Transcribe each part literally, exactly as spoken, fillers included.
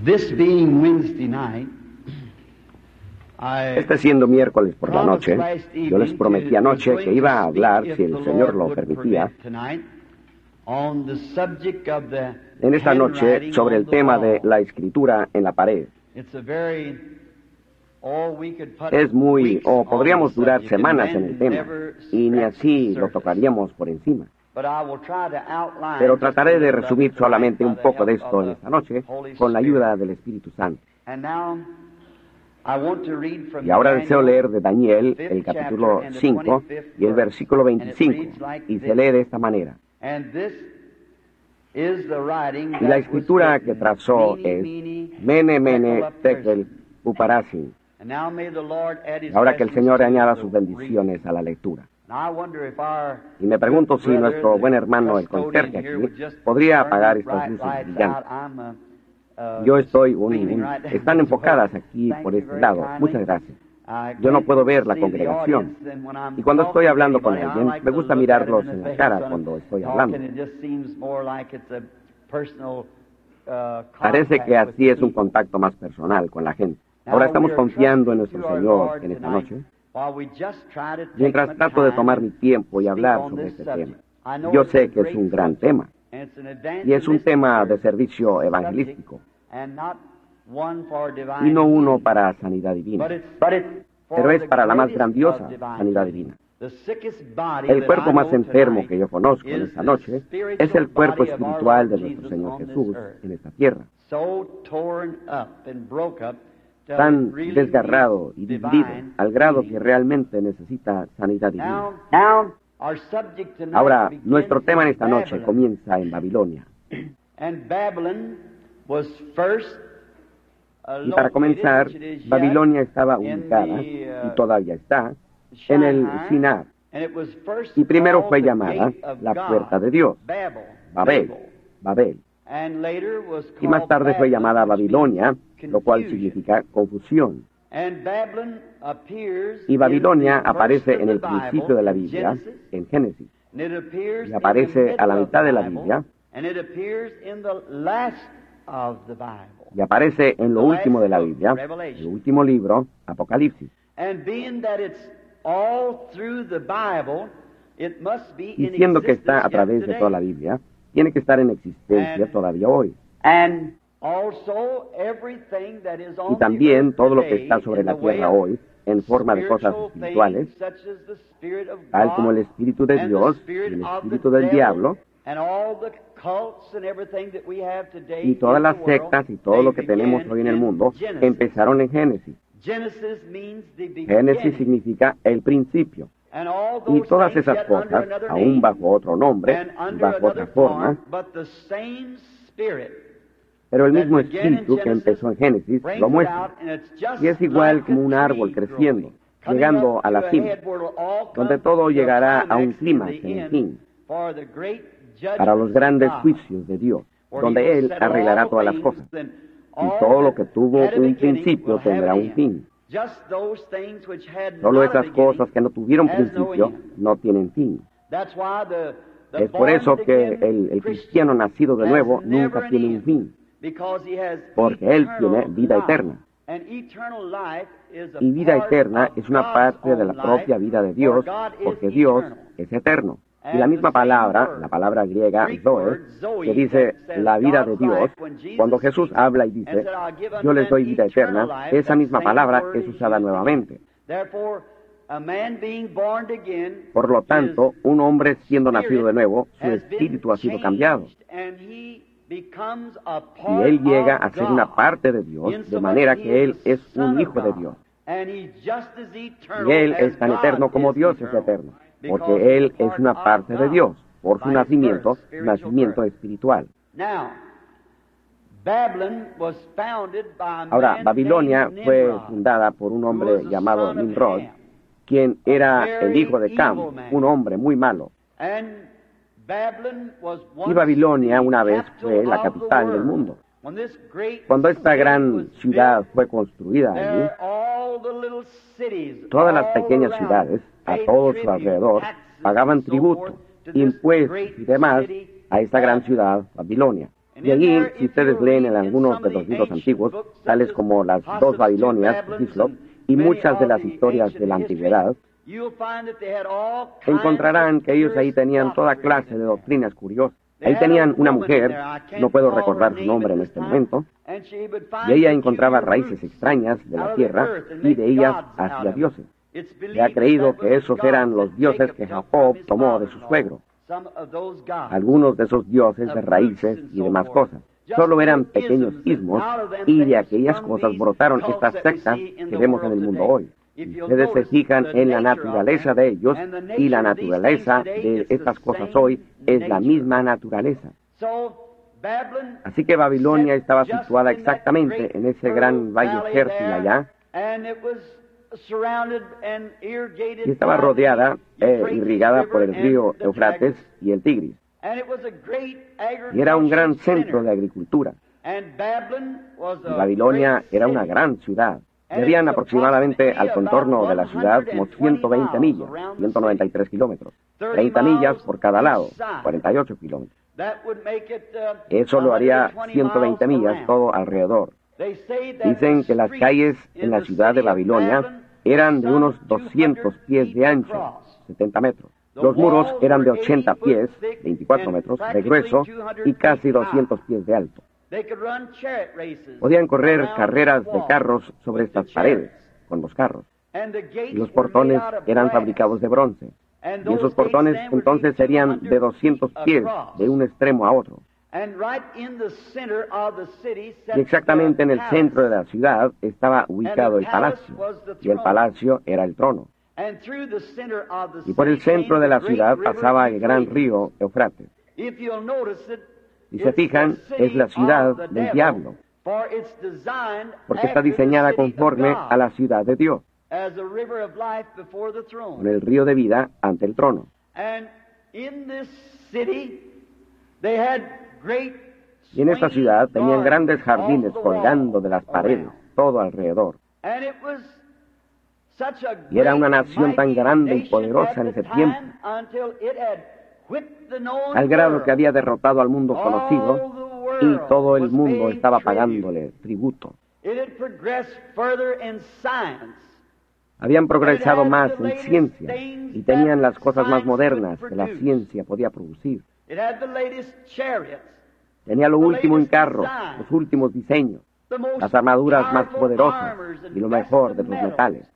This being Wednesday night, I Este siendo miércoles por la noche, yo les prometí anoche que iba a hablar, si el Señor lo permitía, en esta noche sobre el tema de la escritura en la pared. Es muy, o podríamos durar semanas en el tema, y ni así lo tocaríamos por encima. Pero trataré de resumir solamente un poco de esto en esta noche, con la ayuda del Espíritu Santo. Y ahora deseo leer de Daniel el capítulo cinco y el versículo veinticinco, y se lee de esta manera. Y la escritura que trazó es Mene, Mene, Tekel, Uparasin. Ahora que el Señor añada sus bendiciones a la lectura. Y me pregunto si nuestro buen hermano, el conserje aquí, podría apagar estas luces brillantes. Yo estoy, un, un, están enfocadas aquí por este lado. Muchas gracias. Yo no puedo ver la congregación. Y cuando estoy hablando con alguien, me gusta mirarlos en la cara cuando estoy hablando. Parece que así es un contacto más personal con la gente. Ahora estamos confiando en nuestro Señor en esta noche, mientras trato de tomar mi tiempo y hablar sobre este tema. Yo sé que es un gran tema, y es un tema de servicio evangelístico, y no uno para sanidad divina, pero es para la más grandiosa sanidad divina. El cuerpo más enfermo que yo conozco en esta noche es el cuerpo espiritual de nuestro Señor Jesús en esta tierra, tan desgarrado y dividido al grado que realmente necesita sanidad divina. Ahora, nuestro tema en esta noche comienza en Babilonia. Y para comenzar, Babilonia estaba ubicada, y todavía está, en el Sinar. Y primero fue llamada la puerta de Dios, Babel, Babel. Y más tarde fue llamada Babilonia, lo cual significa confusión. Y Babilonia aparece en el principio de la Biblia, en Génesis, y aparece a la mitad de la Biblia, y aparece en lo último de la Biblia, el último libro, Apocalipsis. Y siendo que está a través de toda la Biblia, tiene que estar en existencia todavía hoy. Y también todo lo que está sobre la tierra hoy, en forma de cosas espirituales, tal como el Espíritu de Dios y el Espíritu del diablo, y todas las sectas y todo lo que tenemos hoy en el mundo, empezaron en Génesis. Génesis significa el principio. Y todas esas cosas, aún bajo otro nombre, y bajo otra forma, pero el mismo espíritu que empezó en Génesis lo muestra. Y es igual como un árbol creciendo, llegando a la cima, donde todo llegará a un clímax en el fin, para los grandes juicios de Dios, donde Él arreglará todas las cosas. Y todo lo que tuvo un principio tendrá un fin. Solo esas cosas que no tuvieron principio no tienen fin. Es por eso que el, el cristiano nacido de nuevo nunca tiene un fin, porque él tiene vida eterna. Y vida eterna es una parte de la propia vida de Dios, porque Dios es eterno. Y la misma palabra, la palabra griega Zoe, que dice la vida de Dios, cuando Jesús habla y dice, yo les doy vida eterna, esa misma palabra es usada nuevamente. Por lo tanto, un hombre siendo nacido de nuevo, su espíritu ha sido cambiado. Y él llega a ser una parte de Dios, de manera que él es un hijo de Dios. Y él es tan eterno como Dios es eterno, porque él es una parte de Dios, por su nacimiento, nacimiento espiritual. Ahora, Babilonia fue fundada por un hombre llamado Nimrod, quien era el hijo de Cam, un hombre muy malo. Y Babilonia una vez fue la capital del mundo. Cuando esta gran ciudad fue construida allí, todas las pequeñas ciudades, a todo su alrededor, pagaban tributo, impuestos y demás a esta gran ciudad, Babilonia. Y allí, si ustedes leen en algunos de los libros antiguos, tales como las dos Babilonias de Hislop y muchas de las historias de la antigüedad, encontrarán que ellos ahí tenían toda clase de doctrinas curiosas. Ahí tenían una mujer, no puedo recordar su nombre en este momento, y ella encontraba raíces extrañas de la tierra y de ellas hacía dioses. Se ha creído que esos eran los dioses que Jacob tomó de su suegro. Algunos de esos dioses de raíces y demás cosas. Solo eran pequeños ismos y de aquellas cosas brotaron estas sectas que vemos en el mundo hoy. Y ustedes se fijan en la naturaleza de ellos y la naturaleza de estas cosas hoy es la misma naturaleza. Así que Babilonia estaba situada exactamente en ese gran valle fértil allá y estaba rodeada, eh, irrigada por el río Eufrates y el Tigris. Y era un gran centro de agricultura. Y Babilonia era una gran ciudad. Y habían aproximadamente al contorno de la ciudad como ciento veinte millas, ciento noventa y tres kilómetros, treinta millas por cada lado, cuarenta y ocho kilómetros. Eso lo haría ciento veinte millas todo alrededor. Dicen que las calles en la ciudad de Babilonia eran de unos doscientos pies de ancho, setenta metros. Los muros eran de ochenta pies, veinticuatro metros, de grueso y casi doscientos pies de alto. Podían correr carreras de carros sobre estas paredes, con los carros. Y los portones eran fabricados de bronce. Y esos portones entonces serían de doscientos pies, de un extremo a otro. Y exactamente en el centro de la ciudad estaba ubicado el palacio, y el palacio era el trono. Y por el centro de la ciudad pasaba el gran río Eufrates. Si se fijan, es la ciudad del diablo, porque está diseñada conforme a la ciudad de Dios, con el río de vida ante el trono. Y en esta ciudad tenían grandes jardines colgando de las paredes, todo alrededor. Y era una nación tan grande y poderosa en ese tiempo, al grado que había derrotado al mundo conocido y todo el mundo estaba pagándole tributo. Habían progresado más en ciencia y tenían las cosas más modernas que la ciencia podía producir. Tenía lo último en carros, los últimos diseños, las armaduras más poderosas y lo mejor de los metales.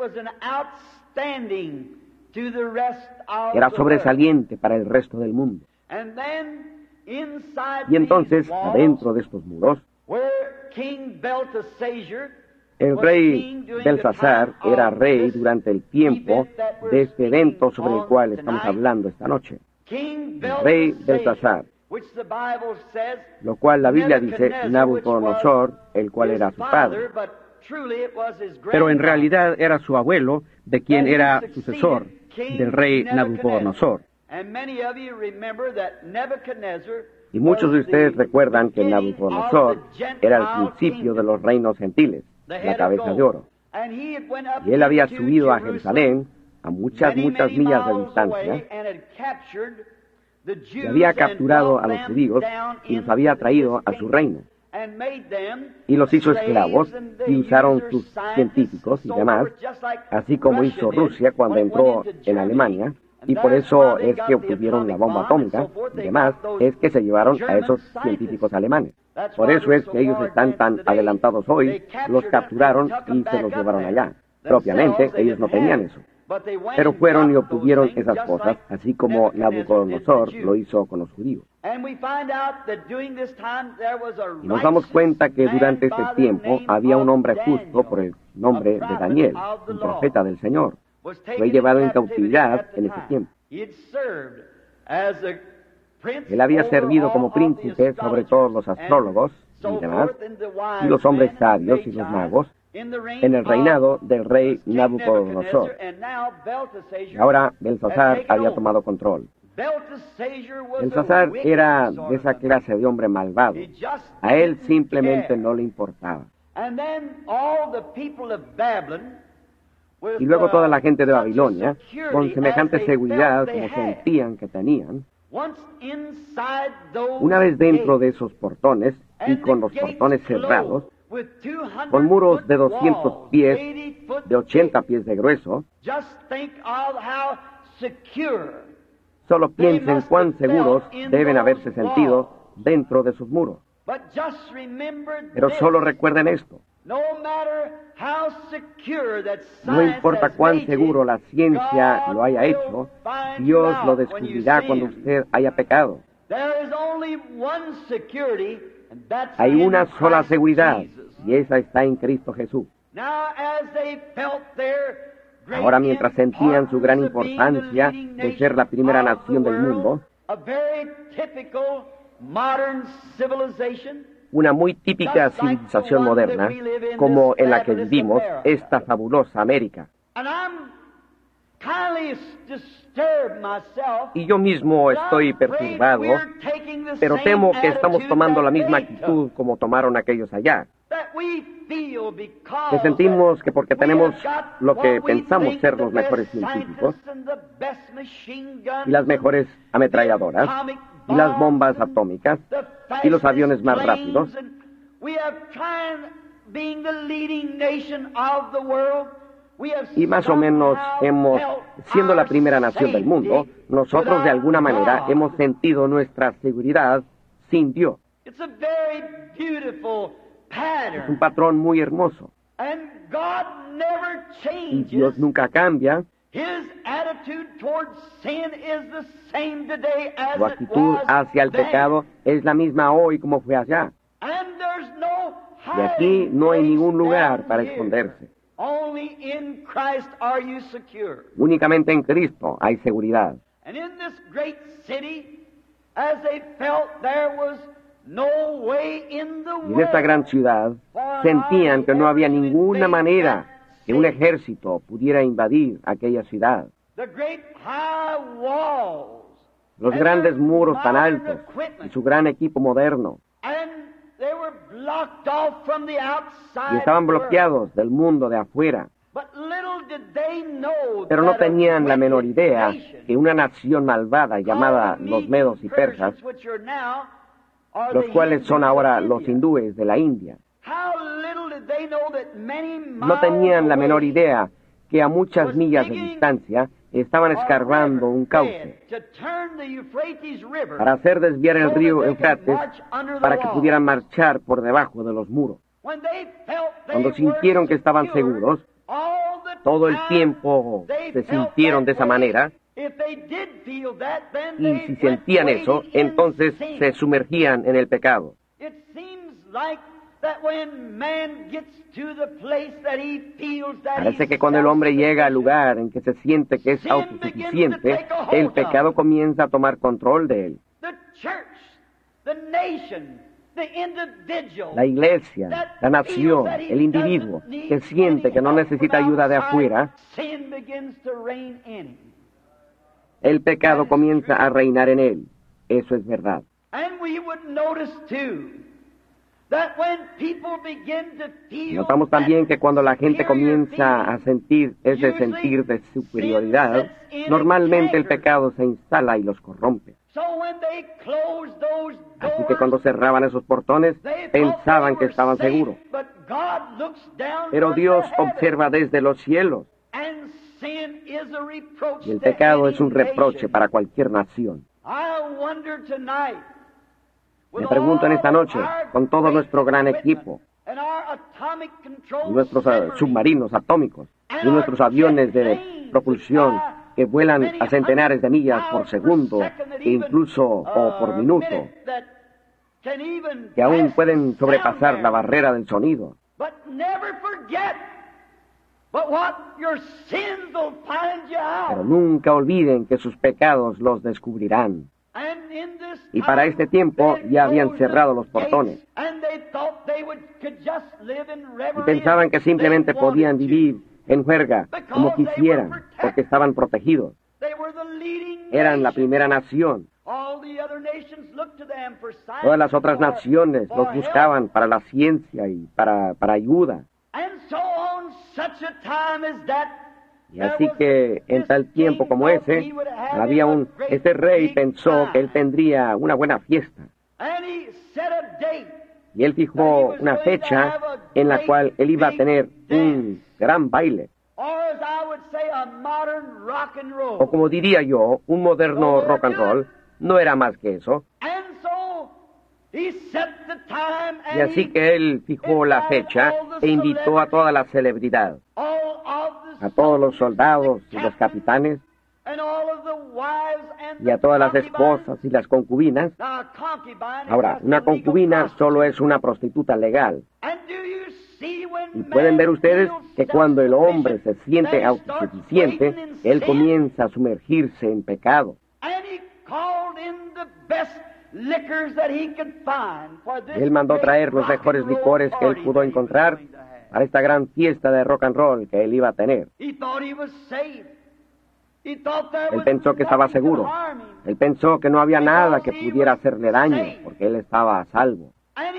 Era sobresaliente para el resto del mundo. Y entonces, adentro de estos muros, el rey Belsasar era rey durante el tiempo de este evento sobre el cual estamos hablando esta noche. El rey Belsasar, lo cual la Biblia dice Nabucodonosor, el cual era su padre. Pero en realidad era su abuelo, de quien era sucesor del rey Nabucodonosor. Y muchos de ustedes recuerdan que Nabucodonosor era el principio de los reinos gentiles, la cabeza de oro. Y él había subido a Jerusalén, a muchas, muchas millas de distancia, y había capturado a los judíos y los había traído a su reino. Y los hizo esclavos y usaron sus científicos y demás, así como hizo Rusia cuando entró en Alemania, y por eso es que obtuvieron la bomba atómica y demás, es que se llevaron a esos científicos alemanes. Por eso es que ellos están tan adelantados hoy, los capturaron y se los llevaron allá. Propiamente, ellos no tenían eso. Pero fueron y obtuvieron esas cosas, así como Nabucodonosor lo hizo con los judíos. Y nos damos cuenta que durante este tiempo había un hombre justo por el nombre de Daniel, un profeta del Señor. Fue llevado en cautividad en ese tiempo. Él había servido como príncipe sobre todos los astrólogos y demás, y los hombres sabios y los magos, en el reinado del rey Nabucodonosor. Y ahora Belsasar había tomado control. Belsasar era de esa clase de hombre malvado. A él simplemente no le importaba. Y luego toda la gente de Babilonia, con semejante seguridad como sentían que tenían, Una vez dentro de esos portones y con los portones cerrados, con muros de doscientos pies, de ochenta pies de grueso, solo piensen cuán seguros deben haberse sentido dentro de sus muros. Pero solo recuerden esto. No importa cuán seguro la ciencia lo haya hecho, Dios lo descubrirá cuando usted haya pecado. Hay una sola seguridad, y esa está en Cristo Jesús. Ahora, mientras sentían su gran importancia de ser la primera nación del mundo, una muy típica civilización moderna, como en la que vivimos, esta fabulosa América. Y yo mismo estoy perturbado, pero temo que estamos tomando la misma actitud como tomaron aquellos allá. Que sentimos que porque tenemos lo que pensamos ser los mejores científicos, y las mejores ametralladoras, y las bombas atómicas, y los aviones más rápidos, y más o menos hemos, siendo la primera nación del mundo, nosotros de alguna manera hemos sentido nuestra seguridad sin Dios. Es un patrón muy hermoso. Y Dios nunca cambia. Su actitud hacia el pecado es la misma hoy como fue allá. Y aquí no hay ningún lugar para esconderse. Únicamente en Cristo hay seguridad. Y en esta gran ciudad sentían que no había ninguna manera que un ejército pudiera invadir aquella ciudad. Los grandes muros tan altos y su gran equipo moderno. Y estaban bloqueados del mundo de afuera. Pero no tenían la menor idea que una nación malvada llamada los medos y persas, los cuales son ahora los hindúes de la India, no tenían la menor idea que a muchas millas de distancia estaban escarbando un cauce para hacer desviar el río Eufrates para que pudieran marchar por debajo de los muros. Cuando sintieron que estaban seguros, todo el tiempo se sintieron de esa manera, y si sentían eso, entonces se sumergían en el pecado. Parece que cuando el hombre llega al lugar en que se siente que es autosuficiente, el pecado comienza a tomar control de él. La iglesia, la nación, el individuo que siente que no necesita ayuda de afuera, el pecado comienza a reinar en él. Eso es verdad. Notamos también que cuando la gente comienza a sentir ese sentir de superioridad, normalmente el pecado se instala y los corrompe. Así que cuando cerraban esos portones, pensaban que estaban seguros. Pero Dios observa desde los cielos. Y el pecado es un reproche para cualquier nación. Me pregunto en esta noche, con todo nuestro gran equipo, y nuestros uh, submarinos atómicos, y nuestros aviones de propulsión que vuelan a centenares de millas por segundo, e incluso o por minuto, que aún pueden sobrepasar la barrera del sonido. Pero nunca olviden que sus pecados los descubrirán. Y para este tiempo ya habían cerrado los portones. Y pensaban que simplemente podían vivir en juerga como quisieran, porque estaban protegidos. Eran la primera nación. Todas las otras naciones los buscaban para la ciencia y para, para ayuda. Y así que en tal tiempo como ese, había un, este rey pensó que él tendría una buena fiesta. Y él fijó una fecha en la cual él iba a tener un gran baile. O como diría yo, un moderno rock and roll. No era más que eso. Y así que él fijó la fecha e invitó a toda la celebridad, a todos los soldados y los capitanes, y a todas las esposas y las concubinas. Ahora, una concubina solo es una prostituta legal. Y pueden ver ustedes que cuando el hombre se siente autosuficiente, él comienza a sumergirse en pecado. Él mandó traer los mejores licores que él pudo encontrar para esta gran fiesta de rock and roll que él iba a tener. Él pensó que estaba seguro. Él pensó que no había nada que pudiera hacerle daño, porque él estaba a salvo.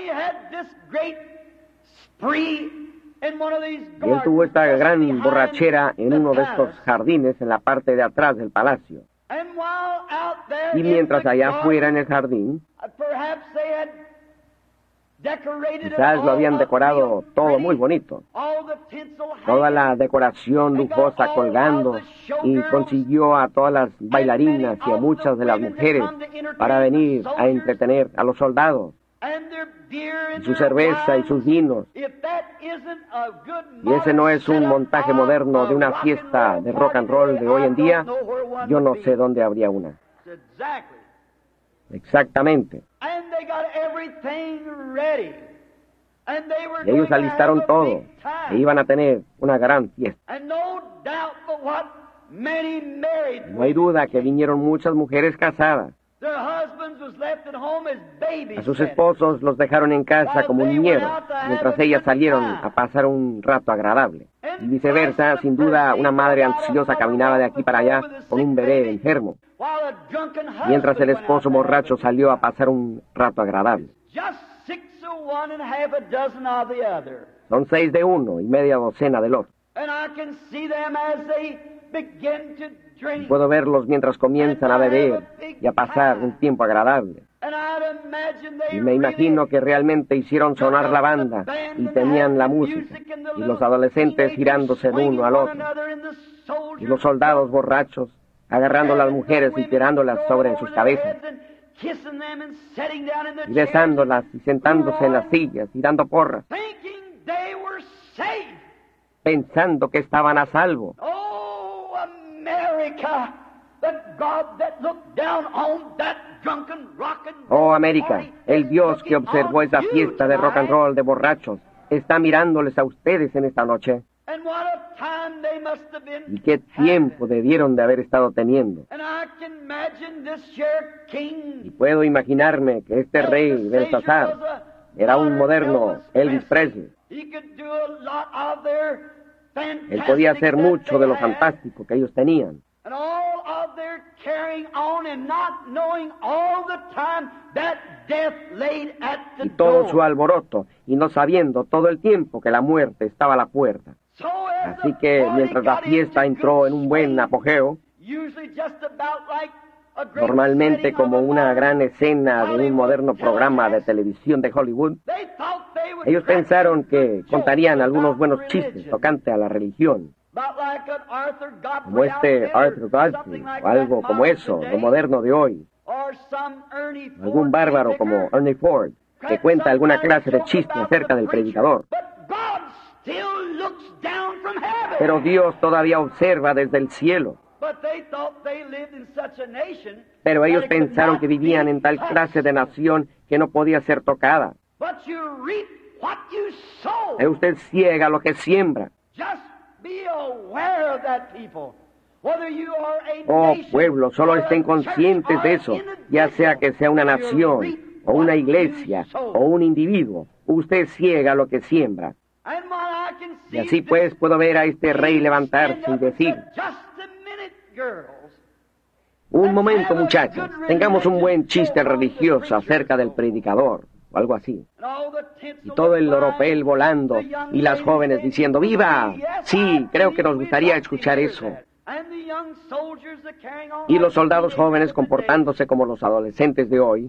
Y él tuvo esta gran borrachera en uno de estos jardines en la parte de atrás del palacio. Y mientras allá afuera en el jardín, quizás lo habían decorado todo muy bonito. Toda la decoración lujosa colgando, y consiguió a todas las bailarinas y a muchas de las mujeres para venir a entretener a los soldados. Y su cerveza y sus vinos. Y ese no es un montaje moderno de una fiesta de rock and roll de hoy en día, yo no sé dónde habría una. Exactamente. Y ellos alistaron todo, e iban a tener una gran fiesta. No hay duda que vinieron muchas mujeres casadas. A sus esposos los dejaron en casa como niñeros, mientras ellas salieron a pasar un rato agradable. Y viceversa, sin duda, una madre ansiosa caminaba de aquí para allá con un bebé enfermo, mientras el esposo borracho salió a pasar un rato agradable. Son seis de uno y media docena del otro. Y puedo verlos mientras comienzan a beber y a pasar un tiempo agradable. Y me imagino que realmente hicieron sonar la banda y tenían la música, y los adolescentes girándose de uno al otro, y los soldados borrachos agarrando a las mujeres y tirándolas sobre sus cabezas, y besándolas y sentándose en las sillas y dando porras, pensando que estaban a salvo. Oh, América, el Dios que observó esa fiesta de rock and roll de borrachos está mirándoles a ustedes en esta noche. ¿Y qué tiempo debieron de haber estado teniendo? Y puedo imaginarme que este rey Belsasar era un moderno Elvis Presley. Él podía hacer mucho de lo fantástico que ellos tenían. Y todo su alboroto, y no sabiendo todo el tiempo que la muerte estaba a la puerta. Así que mientras la fiesta entró en un buen apogeo, normalmente como una gran escena de un moderno programa de televisión de Hollywood, ellos pensaron que contarían algunos buenos chistes tocantes a la religión, como este Arthur Godfrey, o algo como eso, lo moderno de hoy. Algún bárbaro como Ernie Ford, que cuenta alguna clase de chiste acerca del predicador. Pero Dios todavía observa desde el cielo. Pero ellos pensaron que vivían en tal clase de nación que no podía ser tocada. Pero usted ciega lo que siembra. Oh, pueblo, solo estén conscientes de eso, ya sea que sea una nación, o una iglesia, o un individuo. Usted ciega lo que siembra. Y así pues puedo ver a este rey levantarse y decir: un momento, muchachos, tengamos un buen chiste religioso acerca del predicador, o algo así. Y todo el oropel volando, y las jóvenes diciendo, ¡viva! Sí, creo que nos gustaría escuchar eso. Y los soldados jóvenes comportándose como los adolescentes de hoy,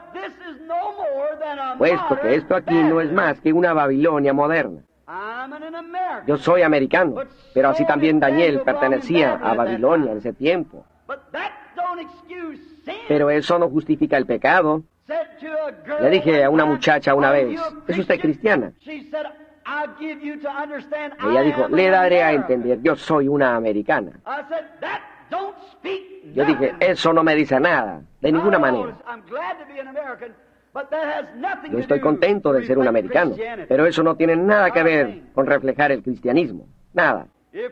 puesto que esto aquí no es más que una Babilonia moderna. Yo soy americano, pero así también Daniel pertenecía a Babilonia en ese tiempo. Pero eso no justifica el pecado. Le dije a una muchacha una vez, ¿es usted cristiana? Ella dijo, le daré a entender, yo soy una americana. Yo dije, eso no me dice nada, de ninguna manera. Yo estoy contento de ser un americano, pero eso no tiene nada que ver con reflejar el cristianismo. Nada.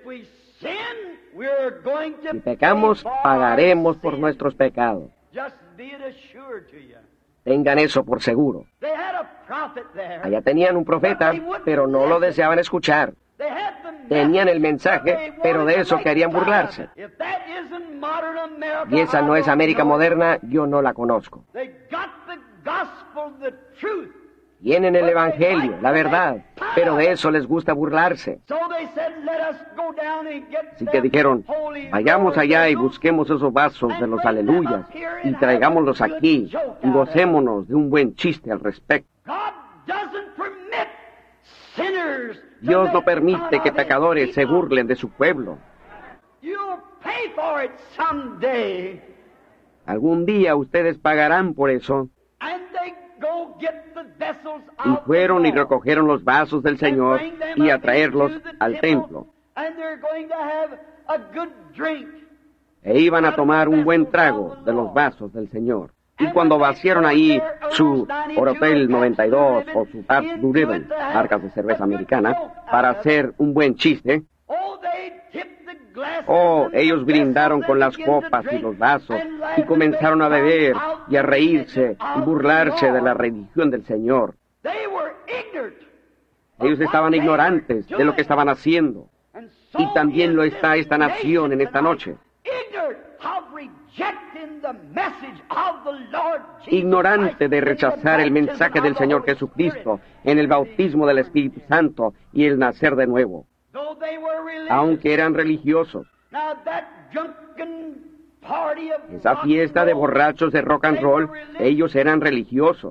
Si pecamos, pagaremos por nuestros pecados. Tengan eso por seguro. Allá tenían un profeta, pero no lo deseaban escuchar. Tenían el mensaje, pero de eso querían burlarse. Y esa no es América moderna, yo no la conozco. Tienen el Evangelio, la verdad, pero de eso les gusta burlarse. Así que dijeron, vayamos allá y busquemos esos vasos de los aleluyas y traigámoslos aquí y gocémonos de un buen chiste al respecto. Dios no permite que pecadores se burlen de su pueblo. Algún día ustedes pagarán por eso. Y fueron y recogieron los vasos del Señor y a traerlos al templo. E iban a tomar un buen trago de los vasos del Señor. Y cuando vaciaron ahí su Oropel noventa y dos o su Pabst Blue Ribbon, marcas de cerveza americana, para hacer un buen chiste, oh, ellos brindaron con las copas y los vasos y comenzaron a beber y a reírse y burlarse de la religión del Señor. Ellos estaban ignorantes de lo que estaban haciendo. Y también lo está esta nación en esta noche. Ignorante de rechazar el mensaje del Señor Jesucristo en el bautismo del Espíritu Santo y el nacer de nuevo. Aunque eran religiosos. Esa fiesta de borrachos de rock and roll, ellos eran religiosos.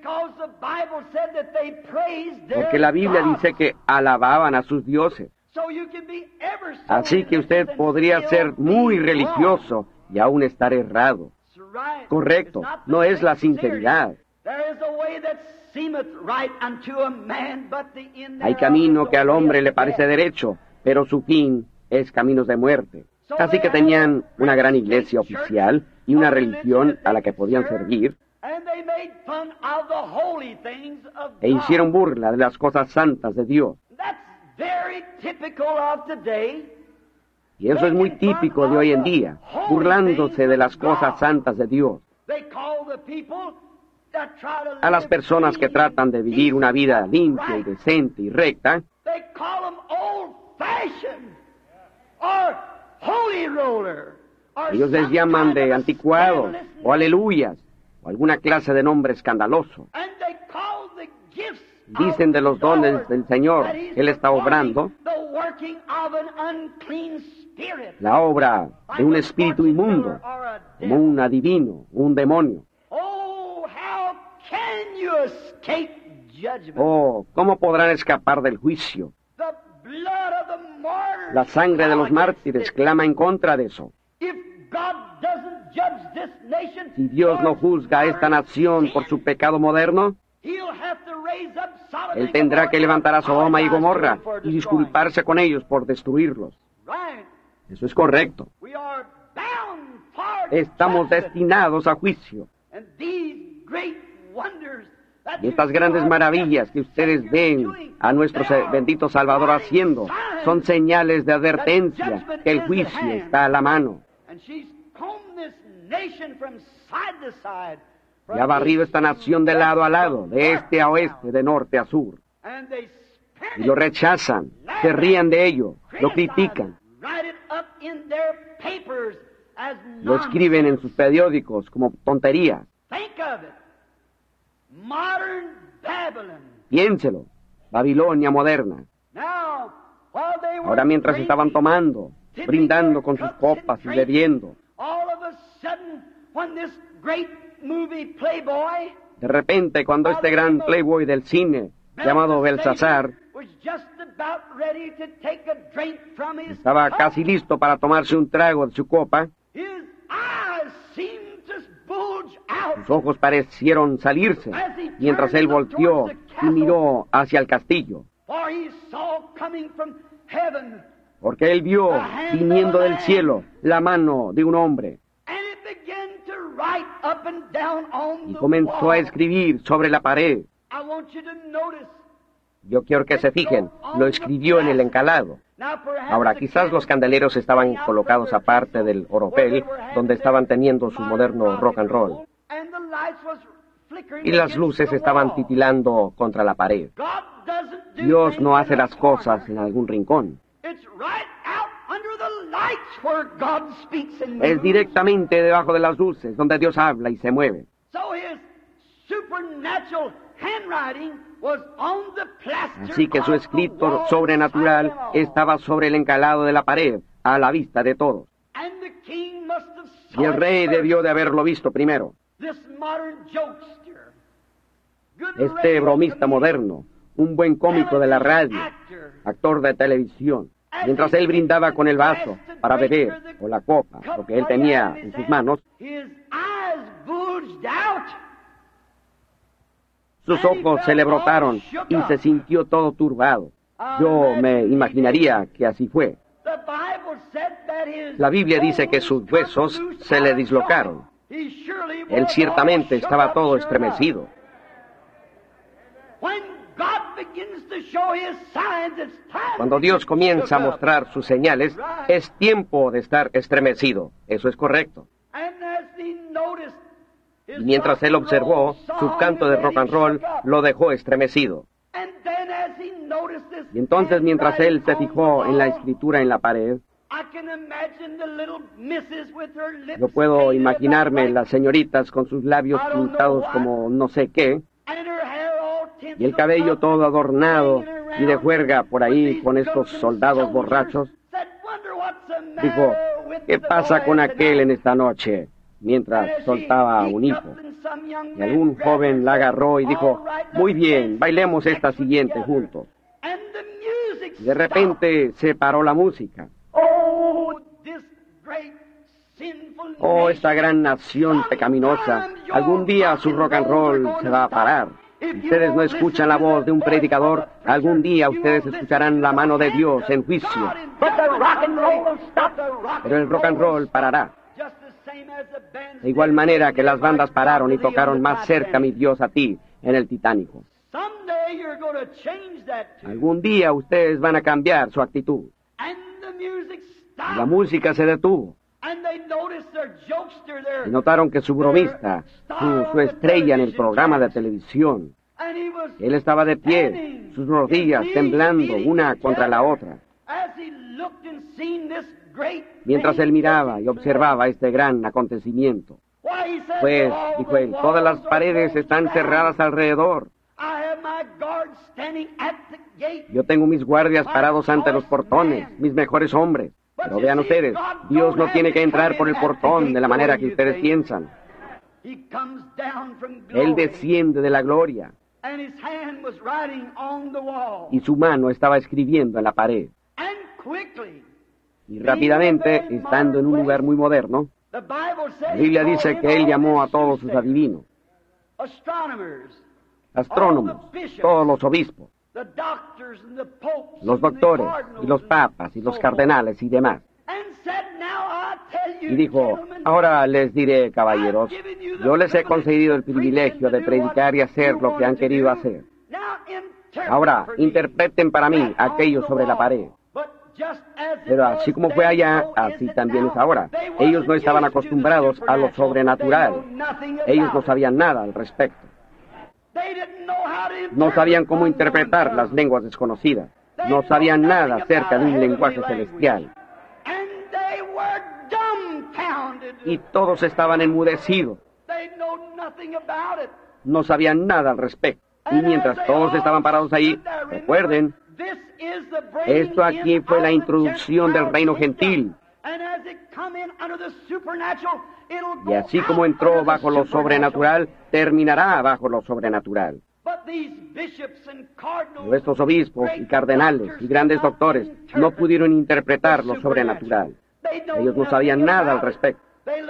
Porque la Biblia dice que alababan a sus dioses. Así que usted podría ser muy religioso y aún estar errado. Correcto, no es la sinceridad. Hay camino que al hombre le parece derecho, pero su fin es caminos de muerte. Así que tenían una gran iglesia oficial y una religión a la que podían servir, e hicieron burla de las cosas santas de Dios. Y eso es muy típico de hoy en día, burlándose de las cosas santas de Dios. A las personas que tratan de vivir una vida limpia y decente y recta, ellos les llaman de anticuados o aleluyas o alguna clase de nombre escandaloso. Dicen de los dones del Señor que Él está obrando la obra de un espíritu inmundo, como un adivino, un demonio. Oh, ¿cómo podrán escapar del juicio? La sangre de los mártires clama en contra de eso. Si Dios no juzga a esta nación por su pecado moderno, Él tendrá que levantar a Sodoma y Gomorra y disculparse con ellos por destruirlos. Eso es correcto. Estamos destinados a juicio. Y estas grandes maravillas que ustedes ven a nuestro bendito Salvador haciendo son señales de advertencia que el juicio está a la mano. Y ha barrido esta nación de lado a lado, de este a oeste, de norte a sur. Y lo rechazan, se ríen de ello, lo critican. Lo escriben en sus periódicos como tonterías. Piénselo, Babilonia moderna. Ahora mientras estaban tomando, brindando con sus copas y bebiendo, de repente cuando este gran playboy del cine, llamado Belsasar, estaba casi listo para tomarse un trago de su copa, sus ojos parecieron salirse mientras él volteó y miró hacia el castillo, porque él vio viniendo del cielo la mano de un hombre y comenzó a escribir sobre la pared. Yo quiero que se fijen, lo escribió en el encalado. Ahora, quizás los candeleros estaban colocados aparte del oropel, donde estaban teniendo su moderno rock and roll, y las luces estaban titilando contra la pared. Dios no hace las cosas en algún rincón. Es directamente debajo de las luces donde Dios habla y se mueve. Así que su escrito sobrenatural estaba sobre el encalado de la pared, a la vista de todos. Y el rey debió de haberlo visto primero. Este bromista moderno, un buen cómico de la radio, actor de televisión, mientras él brindaba con el vaso para beber, o la copa, lo que él tenía en sus manos, sus ojos se le brotaron y se sintió todo turbado. Yo me imaginaría que así fue. La Biblia dice que sus huesos se le dislocaron. Él ciertamente estaba todo estremecido. Cuando Dios comienza a mostrar sus señales, es tiempo de estar estremecido. Eso es correcto. Y mientras él observó, su canto de rock and roll lo dejó estremecido. Y entonces, mientras él se fijó en la escritura en la pared, yo puedo imaginarme las señoritas con sus labios pintados como no sé qué, y el cabello todo adornado y de juerga por ahí con estos soldados borrachos. Dijo, ¿qué pasa con aquel en esta noche? Mientras soltaba un hipo. Y algún joven la agarró y dijo, muy bien, bailemos esta siguiente juntos. Y de repente se paró la música. Oh, esta gran nación pecaminosa, algún día su rock and roll se va a parar. Si ustedes no escuchan la voz de un predicador, algún día ustedes escucharán la mano de Dios en juicio. Pero el rock and roll parará. De igual manera que las bandas pararon y tocaron Más cerca mi Dios a ti en el Titánico. Algún día ustedes van a cambiar su actitud. Y la música se detuvo. Y notaron que su bromista, su, su estrella en el programa de televisión, él estaba de pie, sus rodillas temblando una contra la otra. Mientras él miraba y observaba este gran acontecimiento. Pues, dijo él, todas las paredes están cerradas alrededor. Yo tengo mis guardias parados ante los portones, mis mejores hombres. Pero vean ustedes, Dios no tiene que entrar por el portón de la manera que ustedes piensan. Él desciende de la gloria. Y su mano estaba escribiendo en la pared. Y rápidamente, estando en un lugar muy moderno, la Biblia dice que él llamó a todos sus adivinos, astrónomos, todos los obispos, los doctores y los papas y los cardenales y demás. Y dijo, ahora les diré, caballeros, yo les he concedido el privilegio de predicar y hacer lo que han querido hacer. Ahora, interpreten para mí aquello sobre la pared. Pero así como fue allá, así también es ahora. Ellos no estaban acostumbrados a lo sobrenatural. Ellos no sabían nada al respecto. No sabían cómo interpretar las lenguas desconocidas. No sabían nada acerca de un lenguaje celestial. Y todos estaban enmudecidos. no sabían nada al respecto. Y mientras todos estaban parados ahí, recuerden, esto aquí fue la introducción del reino gentil. Y así como entró bajo lo sobrenatural, terminará bajo lo sobrenatural. Pero estos obispos y cardenales y grandes doctores no pudieron interpretar lo sobrenatural. Ellos no sabían nada al respecto.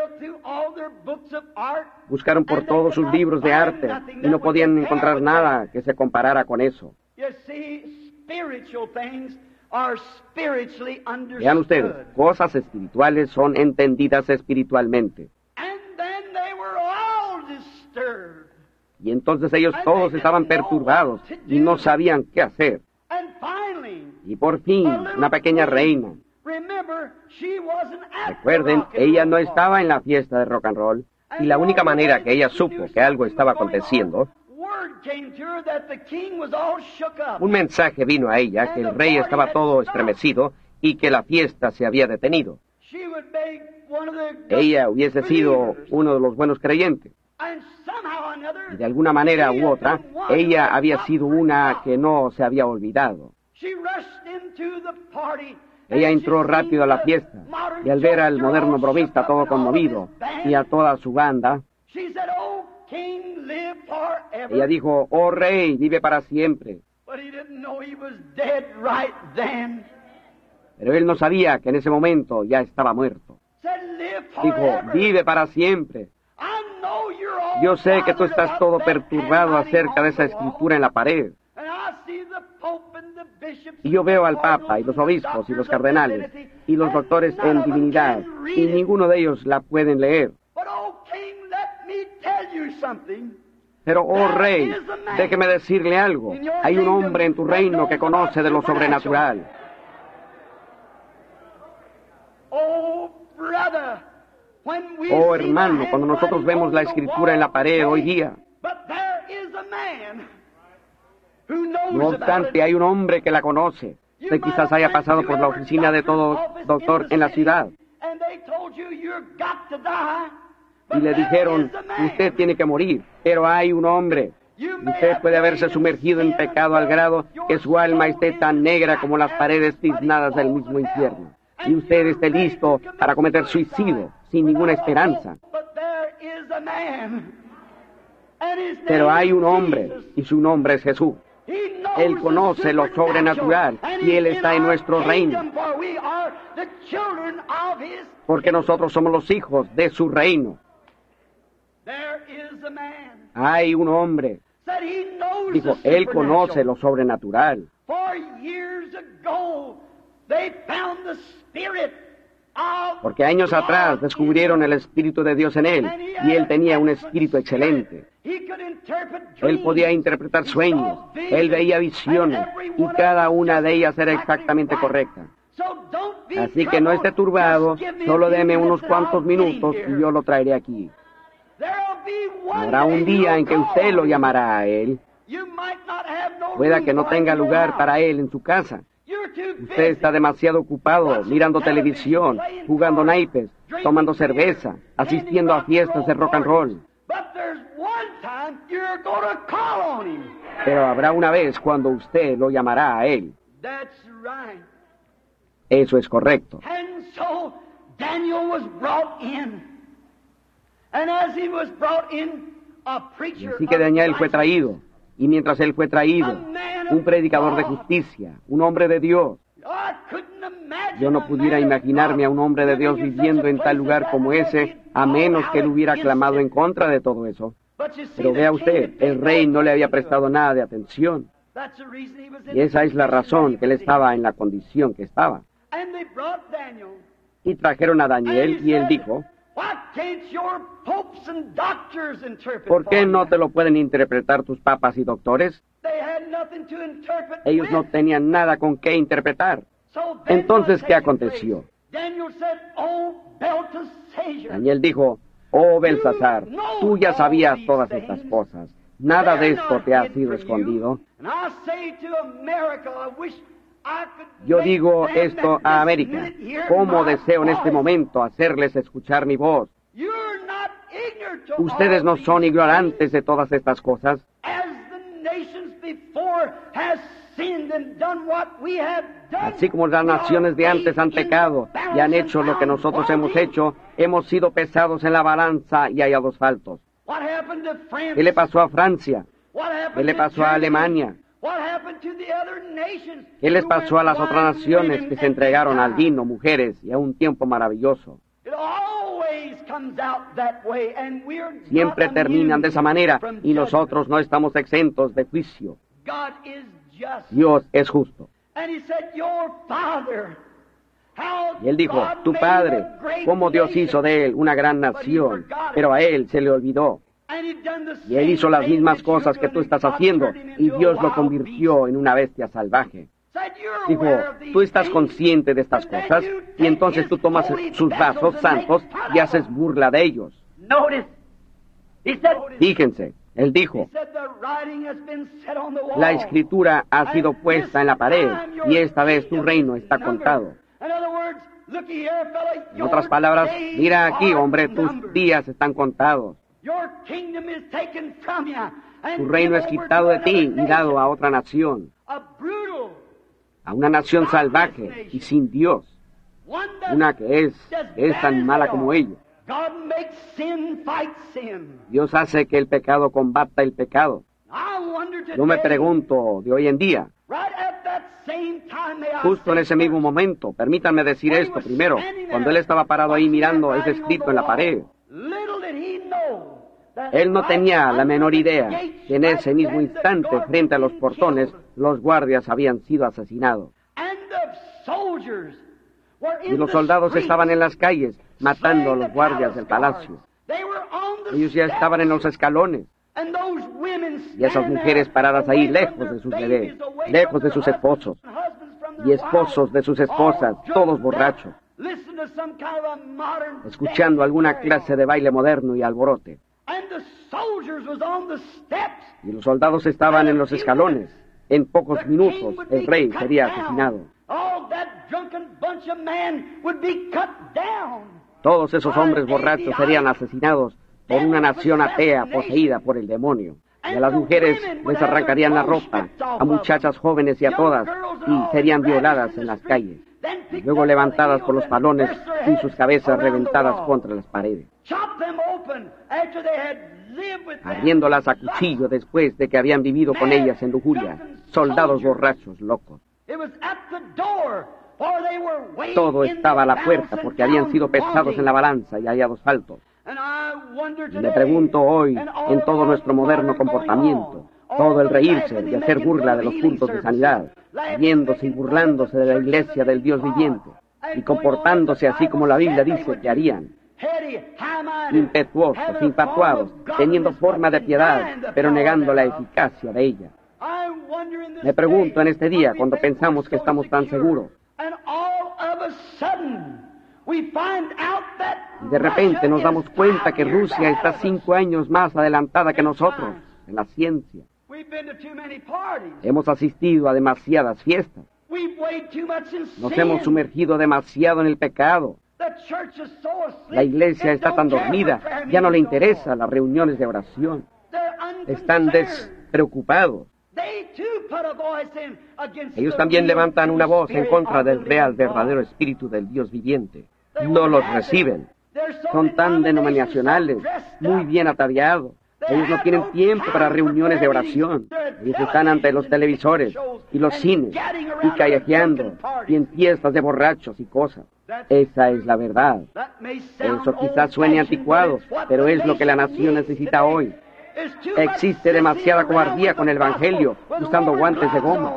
Buscaron por todos sus libros de arte y no podían encontrar nada que se comparara con eso. Vean ustedes, cosas espirituales son entendidas espiritualmente. Y entonces ellos todos estaban perturbados y no sabían qué hacer. Y por fin, una pequeña reina. Recuerden, ella no estaba en la fiesta de rock and roll, y la única manera que ella supo que algo estaba aconteciendo, un mensaje vino a ella que el rey estaba todo estremecido y que la fiesta se había detenido. Ella hubiese sido uno de los buenos creyentes. Y de alguna manera u otra, ella había sido una que no se había olvidado. Ella entró rápido a la fiesta, y al ver al moderno bromista todo conmovido, y a toda su banda, ella dijo, oh rey, vive para siempre. Pero él no sabía que en ese momento ya estaba muerto. Dijo, vive para siempre. Yo sé que tú estás todo perturbado acerca de esa escritura en la pared. Y yo veo al Papa y los obispos y los cardenales y los doctores en divinidad, y ninguno de ellos la pueden leer. Pero, oh rey, déjeme decirle algo. Hay un hombre en tu reino que conoce de lo sobrenatural. Oh hermano, cuando nosotros vemos la escritura en la pared hoy día, no obstante, hay un hombre que la conoce. Usted quizás haya pasado por la oficina de todo doctor en la ciudad y le dijeron, usted tiene que morir, pero hay un hombre. Usted puede haberse sumergido en pecado al grado que su alma esté tan negra como las paredes tiznadas del mismo infierno, y usted esté listo para cometer suicidio sin ninguna esperanza. Pero hay un hombre, y su nombre es Jesús. Él conoce lo sobrenatural y Él está en nuestro reino, porque nosotros somos los hijos de su reino. Hay un hombre, dijo, Él conoce lo sobrenatural. Porque años atrás descubrieron el Espíritu de Dios en él, y él tenía un espíritu excelente. Él podía interpretar sueños, él veía visiones, y cada una de ellas era exactamente correcta. Así que no esté turbado, solo deme unos cuantos minutos y yo lo traeré aquí. Habrá un día en que usted lo llamará a él. Pueda que no tenga lugar para él en su casa. Usted está demasiado ocupado mirando televisión, jugando naipes, tomando cerveza, asistiendo a fiestas de rock and roll. Pero habrá una vez cuando usted lo llamará a él. Eso es correcto. Y así que Daniel fue traído. Y mientras él fue traído, un predicador de justicia, un hombre de Dios. Yo no pudiera imaginarme a un hombre de Dios viviendo en tal lugar como ese, a menos que él hubiera clamado en contra de todo eso. Pero vea usted, el rey no le había prestado nada de atención. Y esa es la razón que él estaba en la condición que estaba. Y trajeron a Daniel y él dijo, ¿por qué no te lo pueden interpretar tus papas y doctores? Ellos no tenían nada con qué interpretar. Entonces, ¿qué aconteció? Daniel dijo, oh Belsasar, tú ya sabías todas estas cosas. Nada de esto te ha sido escondido. Yo digo esto a América. ¿Cómo deseo en este momento hacerles escuchar mi voz? ¿Ustedes no son ignorantes de todas estas cosas? Así como las naciones de antes han pecado y han hecho lo que nosotros hemos hecho, hemos sido pesados en la balanza y hallados faltos. ¿Qué le pasó a Francia? ¿Qué le pasó a Alemania? ¿Qué les pasó a las otras naciones que se entregaron al vino, mujeres y a un tiempo maravilloso? Siempre terminan de esa manera y nosotros no estamos exentos de juicio. Dios es justo. Y él dijo, tu padre, cómo Dios hizo de él una gran nación, pero a él se le olvidó. Y él hizo las mismas cosas que tú estás haciendo, y Dios lo convirtió en una bestia salvaje. Dijo, tú estás consciente de estas cosas, y entonces tú tomas sus vasos santos y haces burla de ellos. Fíjense, él dijo, la escritura ha sido puesta en la pared, y esta vez tu reino está contado. En otras palabras, mira aquí, hombre, tus días están contados. Tu reino es quitado de ti y dado a otra nación, a una nación salvaje y sin Dios, una que es, es tan mala como ellos. Dios hace que el pecado combata el pecado. Yo me pregunto de hoy en día, justo en ese mismo momento, permítanme decir esto primero, cuando él estaba parado ahí mirando ese escrito en la pared, él no tenía la menor idea que en ese mismo instante, frente a los portones, los guardias habían sido asesinados. Y los soldados estaban en las calles, matando a los guardias del palacio. Ellos ya estaban en los escalones. Y esas mujeres paradas ahí, lejos de sus bebés, lejos de sus esposos, y esposos de sus esposas, todos borrachos, escuchando alguna clase de baile moderno y alborote. Y los soldados estaban en los escalones. En pocos minutos el rey sería asesinado. Todos esos hombres borrachos serían asesinados por una nación atea poseída por el demonio. Y a las mujeres les arrancarían la ropa, a muchachas jóvenes y a todas, y serían violadas en las calles, y luego levantadas por los palones y sus cabezas reventadas contra las paredes, abriéndolas a cuchillo después de que habían vivido con ellas en lujuria, soldados borrachos locos. Todo estaba a la puerta porque habían sido pesados en la balanza y hallados faltos. Y me pregunto hoy, en todo nuestro moderno comportamiento, todo el reírse y hacer burla de los cultos de sanidad, riéndose y burlándose de la iglesia del Dios viviente, y comportándose así como la Biblia dice que harían, impetuosos, infatuados, teniendo forma de piedad, pero negando la eficacia de ella. Me pregunto en este día, cuando pensamos que estamos tan seguros, y de repente nos damos cuenta que Rusia está cinco años más adelantada que nosotros en la ciencia. Hemos asistido a demasiadas fiestas. Nos hemos sumergido demasiado en el pecado. La iglesia está tan dormida, ya no le interesan las reuniones de oración. Están despreocupados. Ellos también levantan una voz en contra del real, verdadero Espíritu del Dios viviente. No los reciben. Son tan denominacionales, muy bien ataviados. Ellos no tienen tiempo para reuniones de oración. Ellos están ante los televisores y los cines y callejeando y en fiestas de borrachos y cosas. Esa es la verdad. Eso quizás suene anticuado, pero es lo que la nación necesita hoy. Existe demasiada cobardía con el Evangelio, usando guantes de goma.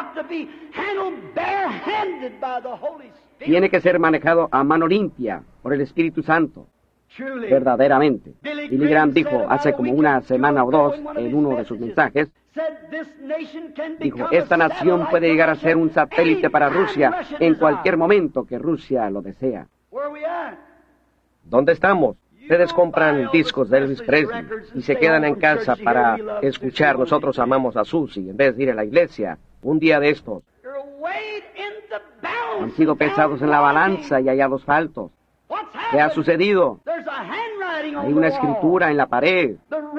Tiene que ser manejado a mano limpia por el Espíritu Santo. Verdaderamente. Billy Graham dijo hace como una semana o dos en uno de sus mensajes, dijo, esta nación puede llegar a ser un satélite para Rusia en cualquier momento que Rusia lo desea. ¿Dónde estamos? Ustedes compran discos de Elvis Presley y se quedan en casa para escuchar Nosotros Amamos a Susie en vez de ir a la iglesia. Un día de estos han sido pesados en la balanza y hallados faltos. ¿Qué ha sucedido? Hay una escritura en la pared.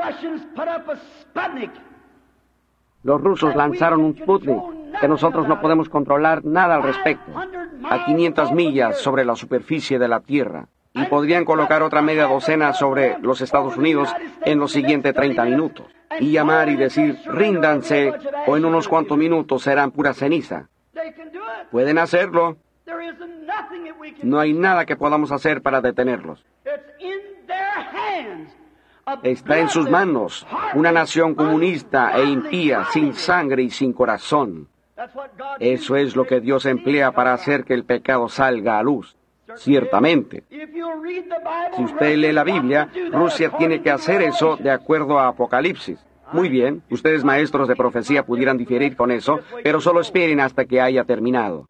Los rusos lanzaron un Sputnik que nosotros no podemos controlar nada al respecto, a quinientas millas sobre la superficie de la Tierra, y podrían colocar otra media docena sobre los Estados Unidos en los siguientes treinta minutos, y llamar y decir, ríndanse, o en unos cuantos minutos serán pura ceniza. Pueden hacerlo. No hay nada que podamos hacer para detenerlos. Está en sus manos, una nación comunista e impía, sin sangre y sin corazón. Eso es lo que Dios emplea para hacer que el pecado salga a luz. Ciertamente. Si usted lee la Biblia, Rusia tiene que hacer eso de acuerdo a Apocalipsis. Muy bien, ustedes maestros de profecía pudieran diferir con eso, pero solo esperen hasta que haya terminado.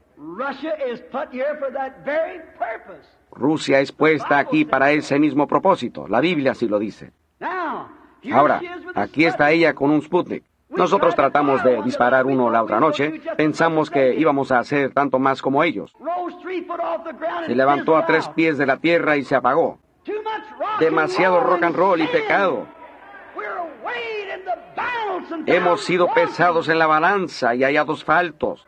Rusia es puesta aquí para ese mismo propósito. La Biblia así lo dice. Ahora, aquí está ella con un Sputnik. Nosotros tratamos de disparar uno la otra noche. Pensamos que íbamos a hacer tanto más como ellos. Se levantó a tres pies de la tierra y se apagó. Demasiado rock and roll y pecado. Hemos sido pesados en la balanza y hallados faltos.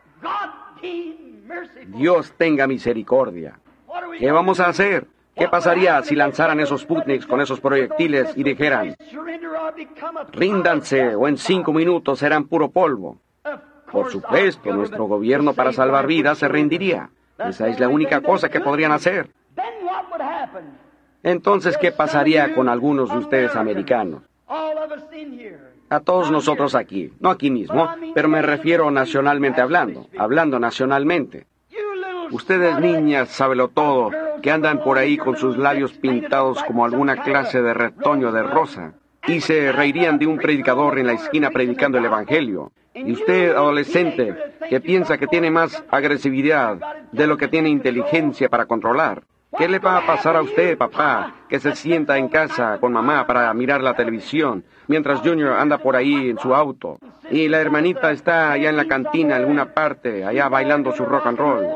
Dios tenga misericordia. ¿Qué vamos a hacer? ¿Qué pasaría si lanzaran esos Sputniks con esos proyectiles y dijeran, ríndanse o en cinco minutos serán puro polvo? Por supuesto, nuestro gobierno para salvar vidas se rendiría. Esa es la única cosa que podrían hacer. Entonces, ¿qué pasaría con algunos de ustedes americanos? A todos nosotros aquí, no aquí mismo, pero me refiero nacionalmente hablando, hablando nacionalmente. Ustedes niñas, sábelo todo, que andan por ahí con sus labios pintados como alguna clase de retoño de rosa, y se reirían de un predicador en la esquina predicando el Evangelio. Y usted, adolescente, que piensa que tiene más agresividad de lo que tiene inteligencia para controlar. ¿Qué le va a pasar a usted, papá, que se sienta en casa con mamá para mirar la televisión, mientras Junior anda por ahí en su auto, y la hermanita está allá en la cantina en alguna parte, allá bailando su rock and roll?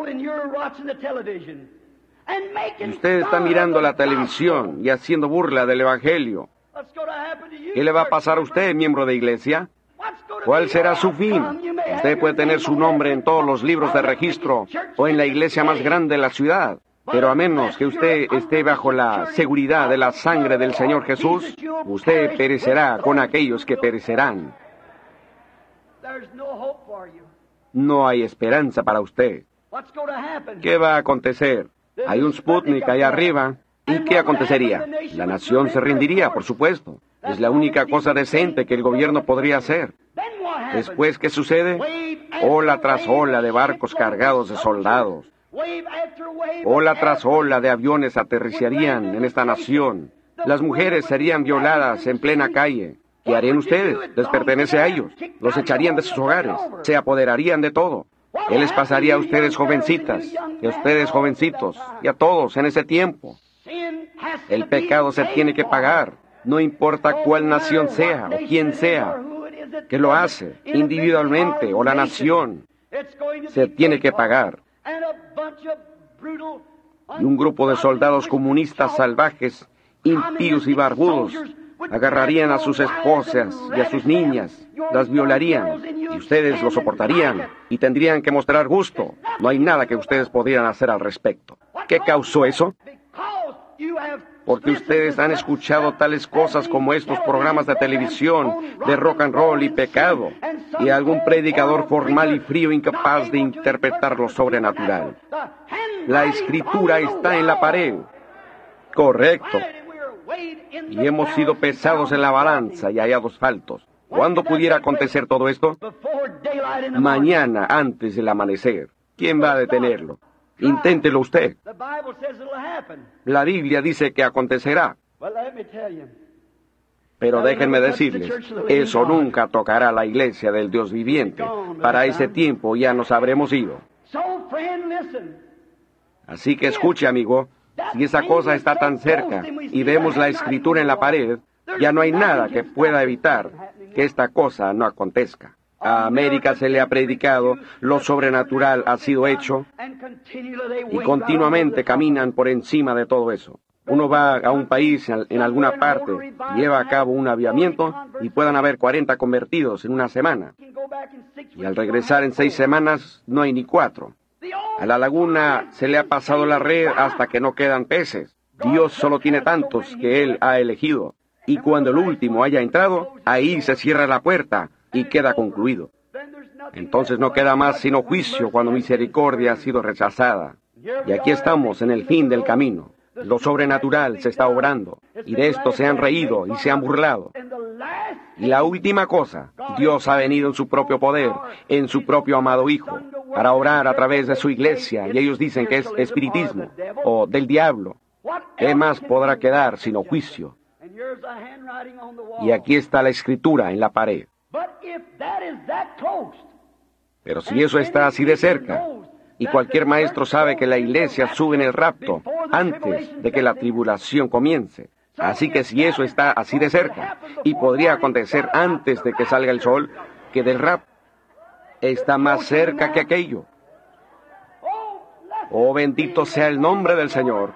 Y usted está mirando la televisión y haciendo burla del Evangelio. ¿Qué le va a pasar a usted, miembro de iglesia? ¿Cuál será su fin? Usted puede tener su nombre en todos los libros de registro o en la iglesia más grande de la ciudad. Pero a menos que usted esté bajo la seguridad de la sangre del Señor Jesús, usted perecerá con aquellos que perecerán. No hay esperanza para usted. ¿Qué va a acontecer? Hay un Sputnik allá arriba. ¿Y qué acontecería? La nación se rendiría, por supuesto. Es la única cosa decente que el gobierno podría hacer. Después, ¿qué sucede? Ola tras ola de barcos cargados de soldados. Ola tras ola de aviones aterrizarían en esta nación. Las mujeres serían violadas en plena calle. ¿Qué harían ustedes? Les pertenece a ellos. Los echarían de sus hogares. Se apoderarían de todo. ¿Qué les pasaría a ustedes, jovencitas? Y a ustedes, jovencitos. Y a todos en ese tiempo. El pecado se tiene que pagar. No importa cuál nación sea o quién sea que lo hace, individualmente o la nación. Se tiene que pagar. Y un grupo de soldados comunistas salvajes, impíos y barbudos, agarrarían a sus esposas y a sus niñas, las violarían, y ustedes lo soportarían, y tendrían que mostrar gusto. No hay nada que ustedes podrían hacer al respecto. ¿Qué causó eso? Porque ustedes han escuchado tales cosas como estos programas de televisión, de rock and roll y pecado, y algún predicador formal y frío incapaz de interpretar lo sobrenatural. La escritura está en la pared. Correcto. Y hemos sido pesados en la balanza y hallados faltos. ¿Cuándo pudiera acontecer todo esto? Mañana, antes del amanecer. ¿Quién va a detenerlo? Inténtelo usted. La Biblia dice que acontecerá. Pero déjenme decirles, eso nunca tocará a la iglesia del Dios viviente. Para ese tiempo ya nos habremos ido. Así que escuche, amigo, si esa cosa está tan cerca y vemos la escritura en la pared, ya no hay nada que pueda evitar que esta cosa no acontezca. A América se le ha predicado, lo sobrenatural ha sido hecho, y continuamente caminan por encima de todo eso. Uno va a un país en alguna parte, lleva a cabo un avivamiento y puedan haber cuarenta convertidos en una semana. Y al regresar en seis semanas no hay ni cuatro. A la laguna se le ha pasado la red hasta que no quedan peces. Dios solo tiene tantos que Él ha elegido. Y cuando el último haya entrado, ahí se cierra la puerta y queda concluido. Entonces no queda más sino juicio cuando misericordia ha sido rechazada. Y aquí estamos en el fin del camino. Lo sobrenatural se está obrando, y de esto se han reído y se han burlado. Y la última cosa, Dios ha venido en su propio poder, en su propio amado Hijo, para obrar a través de su iglesia, y ellos dicen que es espiritismo, o del diablo. ¿Qué más podrá quedar sino juicio? Y aquí está la escritura en la pared. Pero si eso está así de cerca, y cualquier maestro sabe que la iglesia sube en el rapto antes de que la tribulación comience. Así que si eso está así de cerca, y podría acontecer antes de que salga el sol, que del rapto está más cerca que aquello. Oh, bendito sea el nombre del Señor.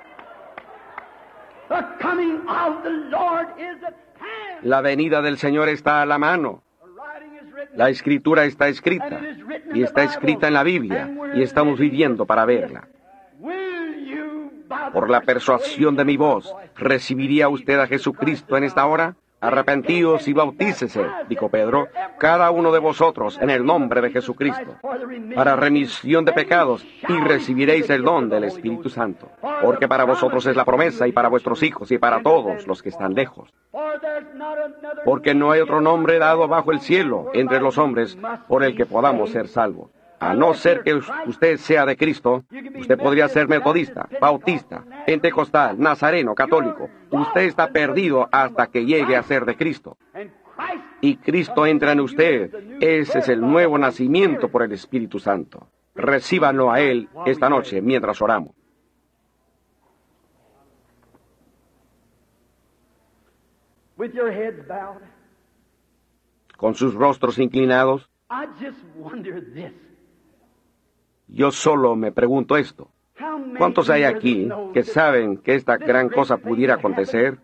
La venida del Señor está a la mano. La escritura está escrita, y está escrita en la Biblia, y estamos viviendo para verla. Por la persuasión de mi voz, ¿recibiría usted a Jesucristo en esta hora? Arrepentíos y bautícese, dijo Pedro, cada uno de vosotros en el nombre de Jesucristo, para remisión de pecados, y recibiréis el don del Espíritu Santo. Porque para vosotros es la promesa, y para vuestros hijos, y para todos los que están lejos. Porque no hay otro nombre dado bajo el cielo entre los hombres por el que podamos ser salvos. A no ser que usted sea de Cristo, usted podría ser metodista, bautista, pentecostal, nazareno, católico. Usted está perdido hasta que llegue a ser de Cristo. Y Cristo entra en usted. Ese es el nuevo nacimiento por el Espíritu Santo. Recíbanlo a Él esta noche mientras oramos. Con sus rostros inclinados, yo solo me pregunto esto. ¿Cuántos hay aquí que saben que esta gran cosa pudiera acontecer?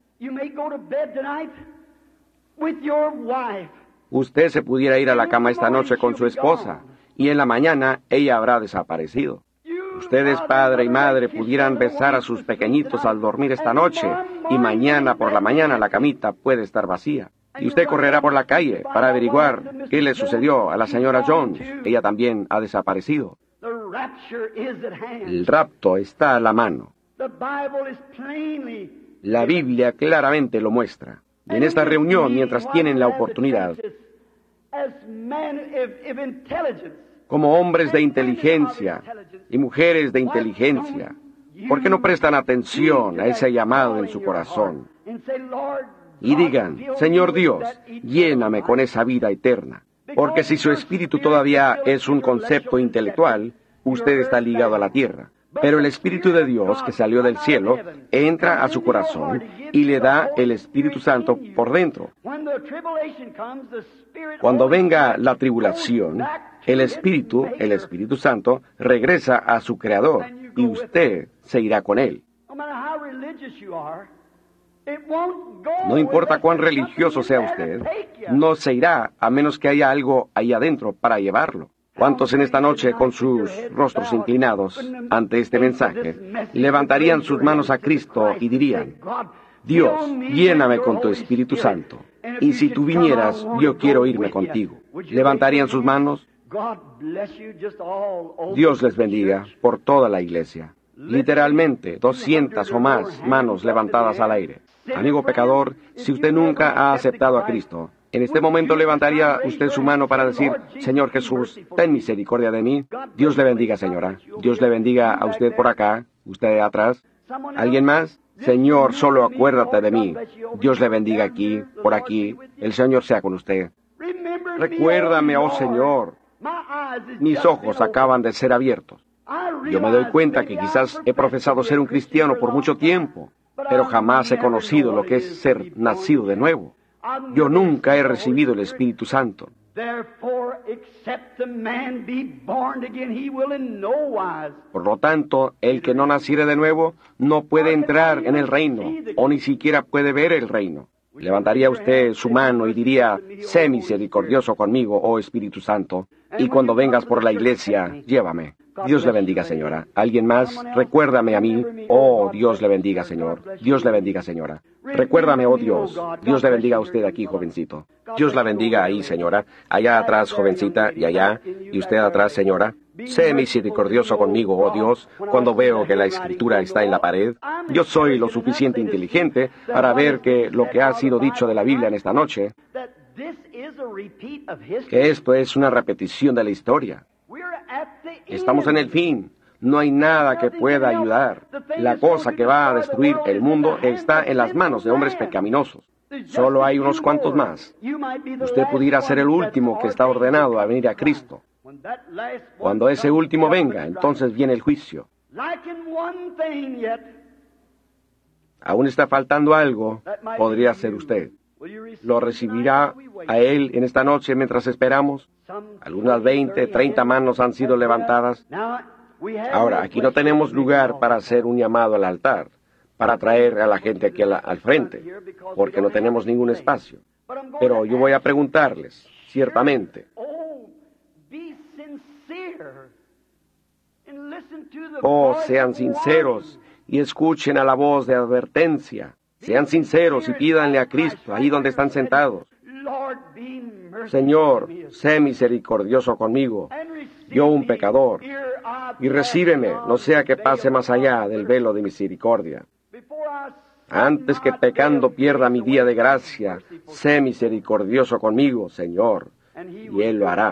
Usted se pudiera ir a la cama esta noche con su esposa, y en la mañana ella habrá desaparecido. Ustedes, padre y madre, pudieran besar a sus pequeñitos al dormir esta noche, y mañana por la mañana la camita puede estar vacía. Y usted correrá por la calle para averiguar qué le sucedió a la señora Jones. Ella también ha desaparecido. El rapto está a la mano. La Biblia claramente lo muestra. Y en esta reunión, mientras tienen la oportunidad, como hombres de inteligencia y mujeres de inteligencia, ¿por qué no prestan atención a ese llamado en su corazón? Y digan, Señor Dios, lléname con esa vida eterna. Porque si su espíritu todavía es un concepto intelectual, usted está ligado a la tierra. Pero el Espíritu de Dios que salió del cielo entra a su corazón y le da el Espíritu Santo por dentro. Cuando venga la tribulación, el Espíritu, el Espíritu Santo, regresa a su Creador y usted se irá con él. No importa cuán religioso sea usted, no se irá a menos que haya algo ahí adentro para llevarlo. ¿Cuántos en esta noche, con sus rostros inclinados ante este mensaje, levantarían sus manos a Cristo y dirían, Dios, lléname con tu Espíritu Santo, y si tú vinieras, yo quiero irme contigo? ¿Levantarían sus manos? Dios les bendiga por toda la iglesia. Literalmente, doscientas o más manos levantadas al aire. Amigo pecador, si usted nunca ha aceptado a Cristo, en este momento levantaría usted su mano para decir, Señor Jesús, ten misericordia de mí. Dios le bendiga, señora. Dios le bendiga a usted por acá, usted atrás. ¿Alguien más? Señor, solo acuérdate de mí. Dios le bendiga aquí, por aquí. El Señor sea con usted. Recuérdame, oh Señor. Mis ojos acaban de ser abiertos. Yo me doy cuenta que quizás he profesado ser un cristiano por mucho tiempo, pero jamás he conocido lo que es ser nacido de nuevo. Yo nunca he recibido el Espíritu Santo. Por lo tanto, el que no naciere de nuevo no puede entrar en el reino, o ni siquiera puede ver el reino. Levantaría usted su mano y diría: sé misericordioso conmigo, oh Espíritu Santo, y cuando vengas por la iglesia, llévame. Dios le bendiga, señora. ¿Alguien más? Recuérdame a mí. Oh, Dios le bendiga, Señor. Dios le bendiga, señora. Recuérdame, oh Dios. Dios le bendiga a usted aquí, jovencito. Dios la bendiga ahí, señora. Allá atrás, jovencita, y allá. Y usted atrás, señora. Sé misericordioso conmigo, oh Dios, cuando veo que la escritura está en la pared. Yo soy lo suficiente inteligente para ver que lo que ha sido dicho de la Biblia en esta noche, que esto es una repetición de la historia. Estamos en el fin. No hay nada que pueda ayudar. La cosa que va a destruir el mundo está en las manos de hombres pecaminosos. Solo hay unos cuantos más. Usted pudiera ser el último que está ordenado a venir a Cristo. Cuando ese último venga, entonces viene el juicio. Aún está faltando algo. Podría ser usted. ¿Lo recibirá a Él en esta noche mientras esperamos? Algunas veinte, treinta manos han sido levantadas. Ahora, aquí no tenemos lugar para hacer un llamado al altar, para traer a la gente aquí al, al frente, porque no tenemos ningún espacio. Pero yo voy a preguntarles, ciertamente. Oh, sean sinceros y escuchen a la voz de advertencia. Sean sinceros y pídanle a Cristo ahí donde están sentados: Señor, sé misericordioso conmigo, yo un pecador, y recíbeme, no sea que pase más allá del velo de misericordia. Antes que pecando pierda mi día de gracia, sé misericordioso conmigo, Señor, y Él lo hará.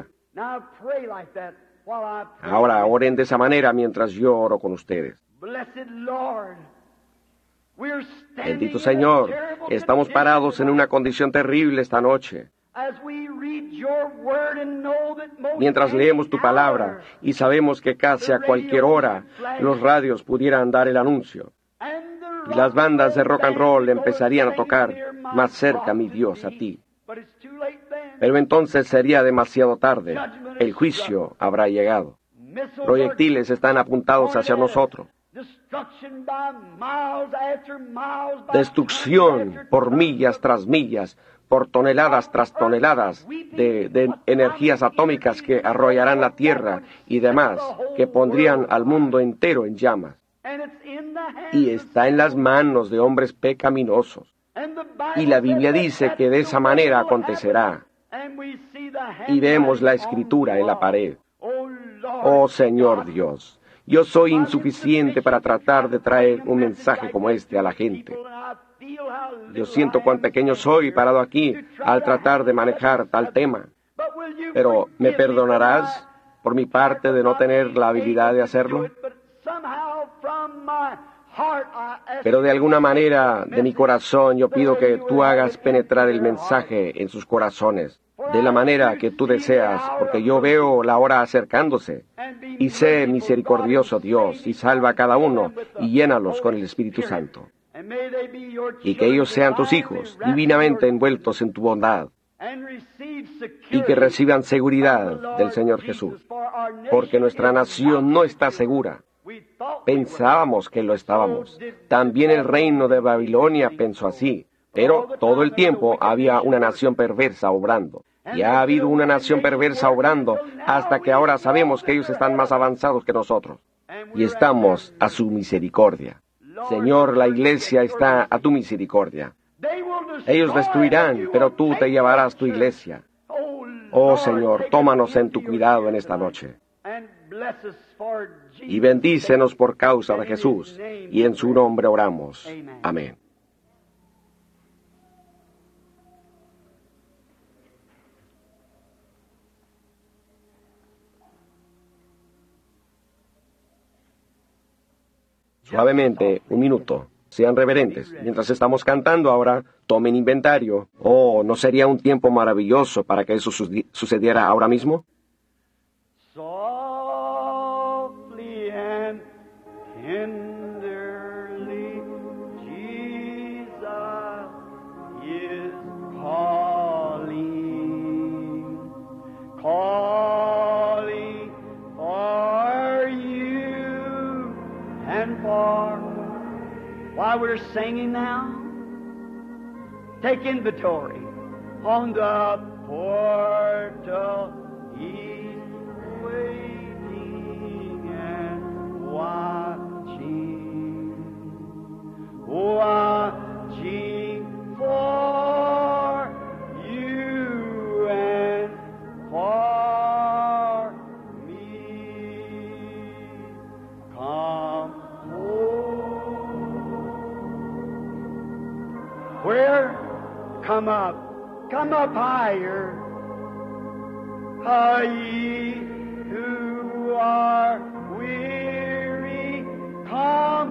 Ahora oren de esa manera mientras yo oro con ustedes. Bendito Señor, estamos parados en una condición terrible esta noche. Mientras leemos tu palabra y sabemos que casi a cualquier hora los radios pudieran dar el anuncio y las bandas de rock and roll empezarían a tocar más cerca, mi Dios, a ti. Pero entonces sería demasiado tarde. El juicio habrá llegado. Proyectiles están apuntados hacia nosotros. Destrucción por millas tras millas, por toneladas tras toneladas de, de energías atómicas que arrollarán la tierra y demás, que pondrían al mundo entero en llamas. Y está en las manos de hombres pecaminosos. Y la Biblia dice que de esa manera acontecerá. Y vemos la escritura en la pared. Oh Señor Dios, yo soy insuficiente para tratar de traer un mensaje como este a la gente. Yo siento cuán pequeño soy parado aquí al tratar de manejar tal tema. Pero, ¿me perdonarás por mi parte de no tener la habilidad de hacerlo? Pero de alguna manera, de mi corazón, yo pido que tú hagas penetrar el mensaje en sus corazones, de la manera que tú deseas, porque yo veo la hora acercándose. Y sé misericordioso, Dios, y salva a cada uno, y llénalos con el Espíritu Santo. Y que ellos sean tus hijos, divinamente envueltos en tu bondad, y que reciban seguridad del Señor Jesús, porque nuestra nación no está segura. Pensábamos que lo estábamos. También el reino de Babilonia pensó así, pero todo el tiempo había una nación perversa obrando. Y ha habido una nación perversa obrando hasta que ahora sabemos que ellos están más avanzados que nosotros. Y estamos a su misericordia. Señor, la iglesia está a tu misericordia. Ellos destruirán, pero tú te llevarás tu iglesia. Oh Señor, tómanos en tu cuidado en esta noche. Y bendícenos por causa de Jesús, y en su nombre oramos. Amén. Suavemente, un minuto. Sean reverentes. Mientras estamos cantando ahora, tomen inventario. Oh, ¿no sería un tiempo maravilloso para que eso su- sucediera ahora mismo? Softly and tenderly, Jesus is calling. and for. While we're singing now, take inventory on the portal. He's waiting and watching, watching for you and for me. Come home. Where? Come up. Come up higher. Are ye who are weary, come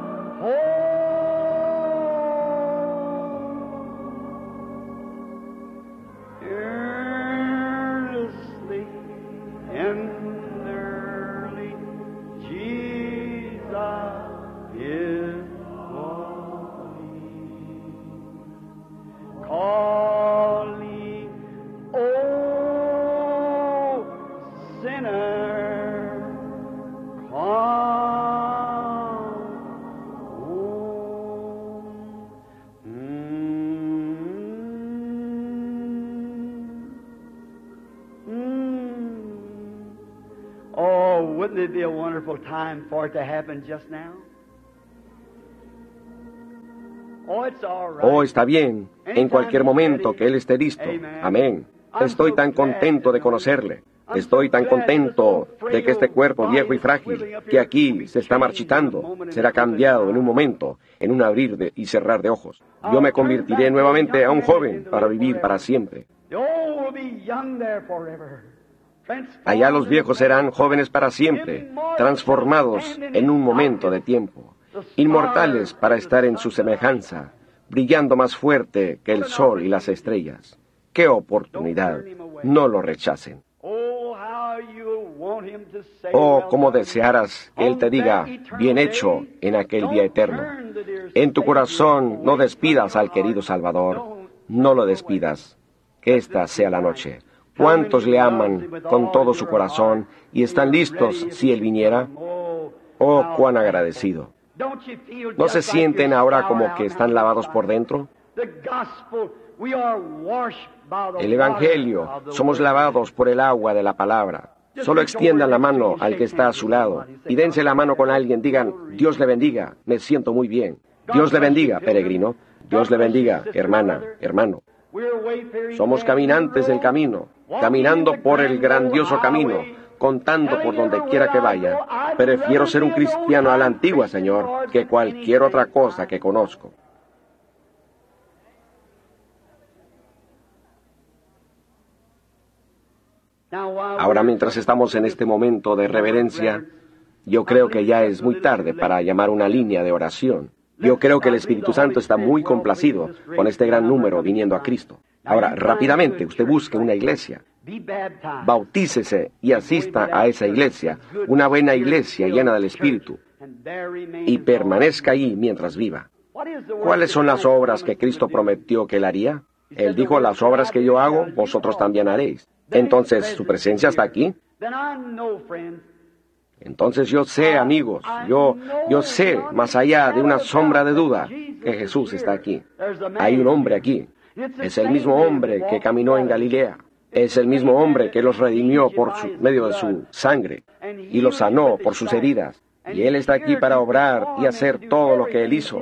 home. Earnestly, tenderly, Jesus is calling. Calling, oh, sinner, come home. Mm. Mm. Oh, wouldn't it be a wonderful time for it to happen just now? Oh, it's all right. Oh, está bien, en cualquier momento que Él esté listo. Amén. Estoy tan contento de conocerle. Estoy tan contento de que este cuerpo viejo y frágil, que aquí se está marchitando, será cambiado en un momento, en un abrir de y cerrar de ojos. Yo me convertiré nuevamente a un joven para vivir para siempre. Allá los viejos serán jóvenes para siempre, transformados en un momento de tiempo, inmortales para estar en su semejanza, brillando más fuerte que el sol y las estrellas. ¡Qué oportunidad! No lo rechacen. Oh, cómo desearas que Él te diga, bien hecho, en aquel día eterno. En tu corazón no despidas al querido Salvador, no lo despidas. Que esta sea la noche. ¿Cuántos le aman con todo su corazón y están listos si Él viniera? Oh, cuán agradecido. ¿No se sienten ahora como que están lavados por dentro? El Evangelio, somos lavados por el agua de la palabra. Solo extiendan la mano al que está a su lado y dense la mano con alguien. Digan, Dios le bendiga, me siento muy bien. Dios le bendiga, peregrino. Dios le bendiga, hermana, hermano. Somos caminantes del camino, caminando por el grandioso camino, contando por donde quiera que vaya. Prefiero ser un cristiano a la antigua, Señor, que cualquier otra cosa que conozco. Ahora, mientras estamos en este momento de reverencia, yo creo que ya es muy tarde para llamar una línea de oración. Yo creo que el Espíritu Santo está muy complacido con este gran número viniendo a Cristo. Ahora, rápidamente, usted busque una iglesia. Bautícese y asista a esa iglesia, una buena iglesia llena del Espíritu, y permanezca ahí mientras viva. ¿Cuáles son las obras que Cristo prometió que Él haría? Él dijo, las obras que yo hago, vosotros también haréis. Entonces, ¿su presencia está aquí? Entonces yo sé, amigos, yo, yo sé, más allá de una sombra de duda, que Jesús está aquí. Hay un hombre aquí. Es el mismo hombre que caminó en Galilea. Es el mismo hombre que los redimió por su, medio de su sangre y los sanó por sus heridas. Y Él está aquí para obrar y hacer todo lo que Él hizo.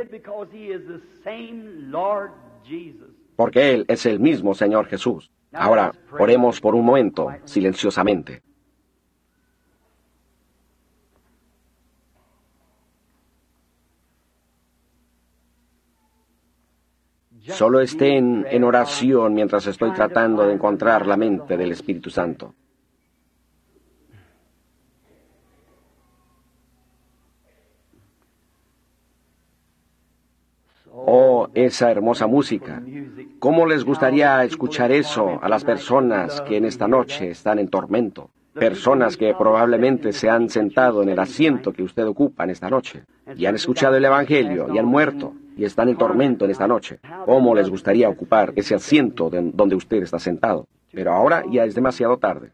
Porque Él es el mismo Señor Jesús. Ahora, oremos por un momento, silenciosamente. Solo estén en oración mientras estoy tratando de encontrar la mente del Espíritu Santo. Oh, esa hermosa música. ¿Cómo les gustaría escuchar eso a las personas que en esta noche están en tormento? Personas que probablemente se han sentado en el asiento que usted ocupa en esta noche y han escuchado el Evangelio y han muerto y están en tormento en esta noche. ¿Cómo les gustaría ocupar ese asiento de donde usted está sentado? Pero ahora ya es demasiado tarde.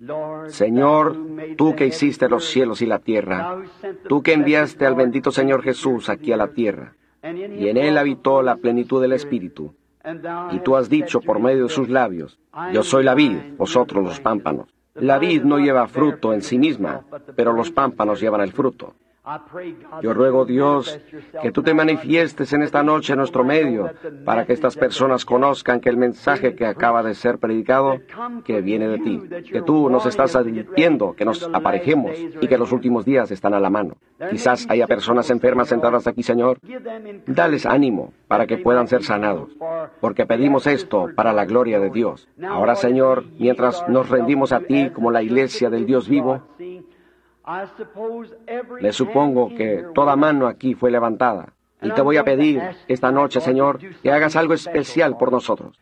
Señor, tú que hiciste los cielos y la tierra, tú que enviaste al bendito Señor Jesús aquí a la tierra, y en él habitó la plenitud del Espíritu, y tú has dicho por medio de sus labios, yo soy la vid, vosotros los pámpanos. La vid no lleva fruto en sí misma, pero los pámpanos llevan el fruto. Yo ruego, Dios, que tú te manifiestes en esta noche en nuestro medio, para que estas personas conozcan que el mensaje que acaba de ser predicado, que viene de ti, que tú nos estás advirtiendo, que nos aparejemos y que los últimos días están a la mano. Quizás haya personas enfermas sentadas aquí, Señor. Dales ánimo para que puedan ser sanados, porque pedimos esto para la gloria de Dios. Ahora, Señor, mientras nos rendimos a ti como la iglesia del Dios vivo, le supongo que toda mano aquí fue levantada. Y te voy a pedir esta noche, Señor, que hagas algo especial por nosotros.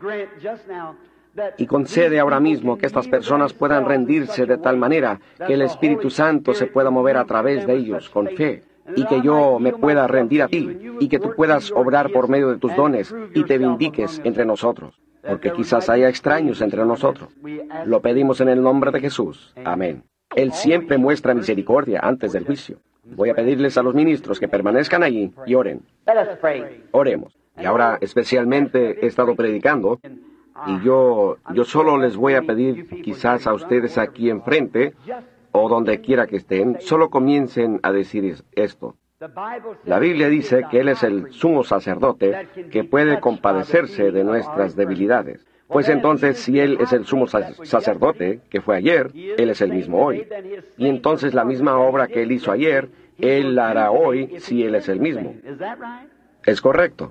Y concede ahora mismo que estas personas puedan rendirse de tal manera que el Espíritu Santo se pueda mover a través de ellos con fe. Y que yo me pueda rendir a ti, y que tú puedas obrar por medio de tus dones, y te vindiques entre nosotros. Porque quizás haya extraños entre nosotros. Lo pedimos en el nombre de Jesús. Amén. Él siempre muestra misericordia antes del juicio. Voy a pedirles a los ministros que permanezcan allí y oren. Oremos. Y ahora especialmente he estado predicando, y yo, yo solo les voy a pedir, quizás a ustedes aquí enfrente, o donde quiera que estén, solo comiencen a decir esto. La Biblia dice que Él es el sumo sacerdote que puede compadecerse de nuestras debilidades. Pues entonces, si Él es el sumo sacerdote, que fue ayer, Él es el mismo hoy. Y entonces la misma obra que Él hizo ayer, Él la hará hoy si Él es el mismo. Es correcto.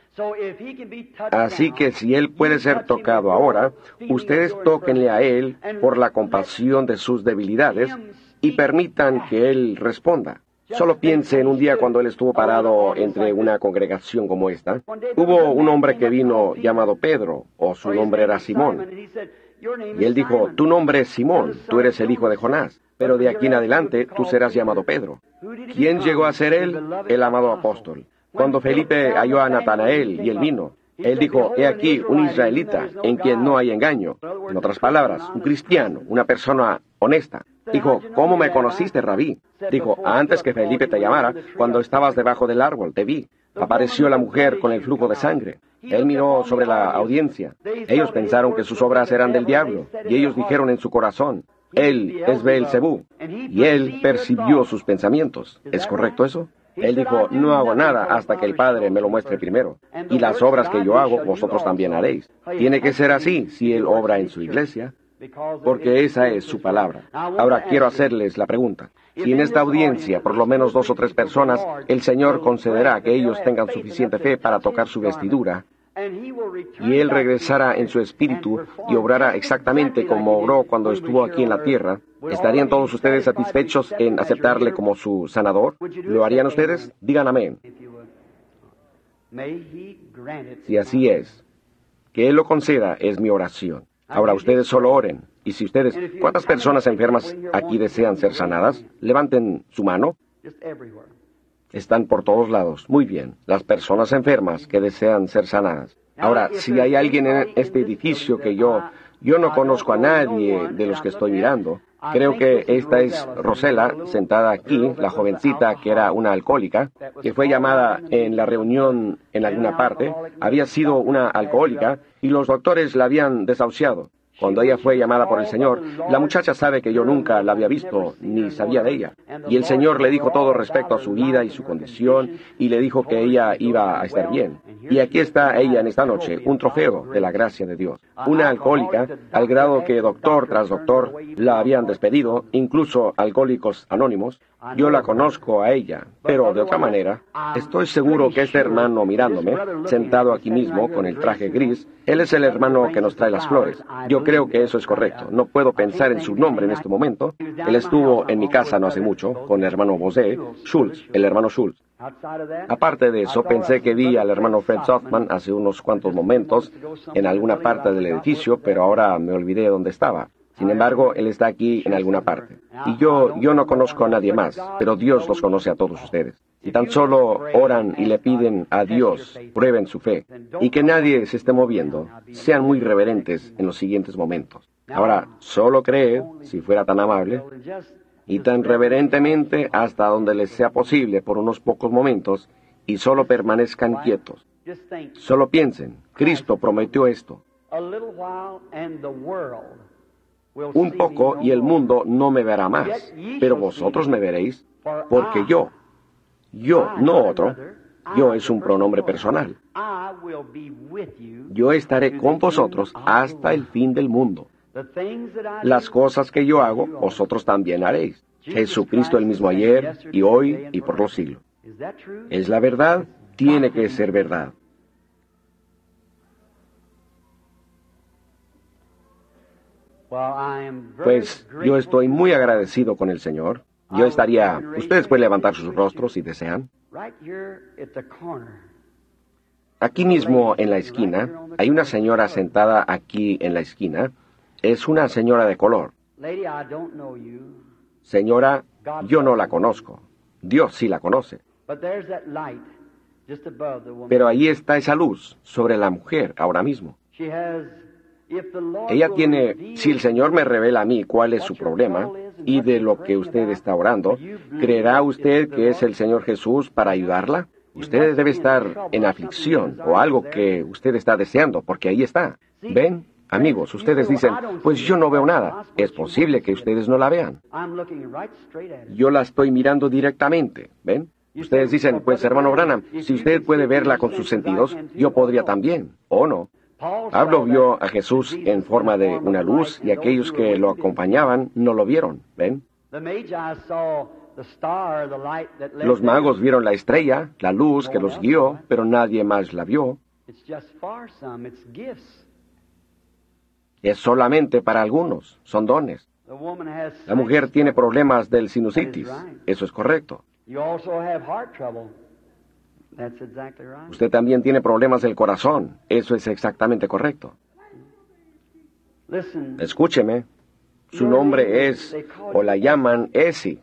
Así que si Él puede ser tocado ahora, ustedes tóquenle a Él por la compasión de sus debilidades y permitan que Él responda. Solo piense en un día cuando Él estuvo parado entre una congregación como esta. Hubo un hombre que vino llamado Pedro, o su nombre era Simón. Y Él dijo, tu nombre es Simón, tú eres el hijo de Jonás, pero de aquí en adelante tú serás llamado Pedro. ¿Quién llegó a ser Él? El amado apóstol. Cuando Felipe halló a Natanael y él vino, Él dijo, he aquí un israelita en quien no hay engaño. En otras palabras, un cristiano, una persona honesta. Dijo, ¿cómo me conociste, Rabí? Dijo, antes que Felipe te llamara, cuando estabas debajo del árbol, te vi. Apareció la mujer con el flujo de sangre. Él miró sobre la audiencia. Ellos pensaron que sus obras eran del diablo, y ellos dijeron en su corazón, Él es Beelzebú. Y Él percibió sus pensamientos. ¿Es correcto eso? Él dijo, no hago nada hasta que el Padre me lo muestre primero. Y las obras que yo hago, vosotros también haréis. Tiene que ser así si Él obra en su iglesia, porque esa es su palabra. Ahora quiero hacerles la pregunta. Si en esta audiencia, por lo menos dos o tres personas, el Señor concederá que ellos tengan suficiente fe para tocar su vestidura, y Él regresará en su espíritu y obrará exactamente como obró cuando estuvo aquí en la tierra, ¿estarían todos ustedes satisfechos en aceptarle como su sanador? ¿Lo harían ustedes? Digan amén. Si así es, que Él lo conceda es mi oración. Ahora ustedes solo oren. Y si ustedes, ¿cuántas personas enfermas aquí desean ser sanadas? Levanten su mano. Están por todos lados. Muy bien. Las personas enfermas que desean ser sanadas. Ahora, si hay alguien en este edificio que yo, yo no conozco a nadie de los que estoy mirando. Creo que esta es Rosela, sentada aquí, la jovencita que era una alcohólica, que fue llamada en la reunión en alguna parte. Había sido una alcohólica y los doctores la habían desahuciado. Cuando ella fue llamada por el Señor, la muchacha sabe que yo nunca la había visto ni sabía de ella. Y el Señor le dijo todo respecto a su vida y su condición, y le dijo que ella iba a estar bien. Y aquí está ella en esta noche, un trofeo de la gracia de Dios. Una alcohólica, al grado que doctor tras doctor la habían despedido, incluso Alcohólicos Anónimos. Yo la conozco a ella, pero de otra manera, estoy seguro que este hermano mirándome, sentado aquí mismo con el traje gris, él es el hermano que nos trae las flores. Yo creo que eso es correcto. No puedo pensar en su nombre en este momento. Él estuvo en mi casa no hace mucho, con el hermano José Schultz, el hermano Schultz. Aparte de eso, pensé que vi al hermano Fred Softman hace unos cuantos momentos en alguna parte del edificio, pero ahora me olvidé dónde estaba. Sin embargo, él está aquí en alguna parte. Y yo, yo no conozco a nadie más, pero Dios los conoce a todos ustedes. Si tan solo oran y le piden a Dios, prueben su fe, y que nadie se esté moviendo, sean muy reverentes en los siguientes momentos. Ahora, solo cree, si fuera tan amable, y tan reverentemente hasta donde les sea posible por unos pocos momentos, y solo permanezcan quietos. Solo piensen, Cristo prometió esto. Un poco y el mundo no me verá más, pero vosotros me veréis, porque yo, yo, no otro, yo es un pronombre personal. Yo estaré con vosotros hasta el fin del mundo. Las cosas que yo hago, vosotros también haréis. Jesucristo el mismo ayer, y hoy, y por los siglos. ¿Es la verdad? Tiene que ser verdad. Pues yo estoy muy agradecido con el Señor. Yo estaría... Ustedes pueden levantar sus rostros si desean. Aquí mismo en la esquina, hay una señora sentada aquí en la esquina. Es una señora de color. Señora, yo no la conozco. Dios sí la conoce. Pero ahí está esa luz sobre la mujer ahora mismo. Ella tiene, si el Señor me revela a mí cuál es su problema y de lo que usted está orando, ¿creerá usted que es el Señor Jesús para ayudarla? Usted debe estar en aflicción o algo que usted está deseando, porque ahí está. ¿Ven? Amigos, ustedes dicen, pues yo no veo nada. Es posible que ustedes no la vean. Yo la estoy mirando directamente, ¿ven? Ustedes dicen, pues hermano Branham, si usted puede verla con sus sentidos, yo podría también, ¿o no? Pablo vio a Jesús en forma de una luz y aquellos que lo acompañaban no lo vieron, ¿ven? Los magos vieron la estrella, la luz que los guió, pero nadie más la vio. Es solamente para algunos, son dones. La mujer tiene problemas del sinusitis, eso es correcto. Usted también tiene problemas del corazón, eso es exactamente correcto. Escúcheme, su nombre es, o la llaman Essie.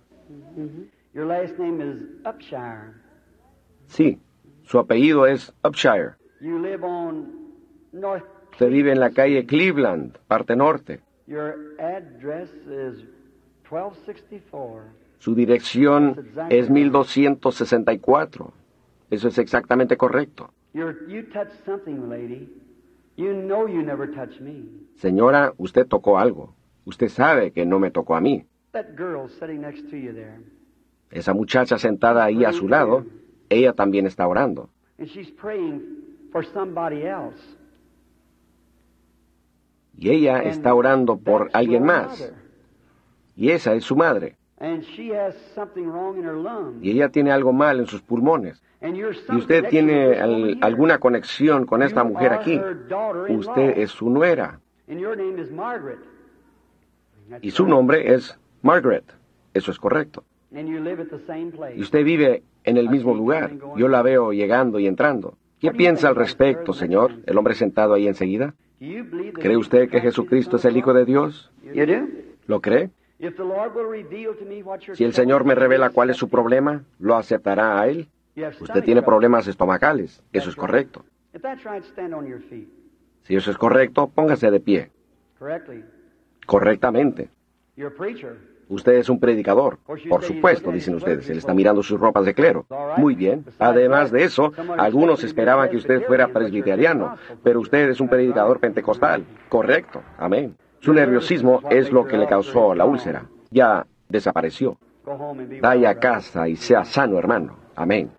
Sí, su apellido es Upshire. Usted vive en la calle Cleveland, parte norte. Su dirección es mil doscientos sesenta y cuatro. Eso es exactamente correcto. Señora, usted tocó algo. Usted sabe que no me tocó a mí. Esa muchacha sentada ahí a su lado, ella también está orando. Y ella está orando por alguien más. Y esa es su madre. Y ella tiene algo mal en sus pulmones. Y usted tiene al, alguna conexión con esta mujer aquí. Usted es su nuera. Y su nombre es Margaret. Eso es correcto. Y usted vive en el mismo lugar. Yo la veo llegando y entrando. ¿Qué piensa al respecto, señor? El hombre sentado ahí enseguida. ¿Cree usted que Jesucristo es el Hijo de Dios? ¿Lo cree? Si el Señor me revela cuál es su problema, ¿lo aceptará a Él? Usted tiene problemas estomacales. Eso es correcto. Si eso es correcto, póngase de pie. Correctamente. Usted es un predicador. Por supuesto, dicen ustedes. Él está mirando sus ropas de clero. Muy bien. Además de eso, algunos esperaban que usted fuera presbiteriano, pero usted es un predicador pentecostal. Correcto. Amén. Su nerviosismo es lo que le causó la úlcera. Ya desapareció. Vaya a casa y sea sano, hermano. Amén.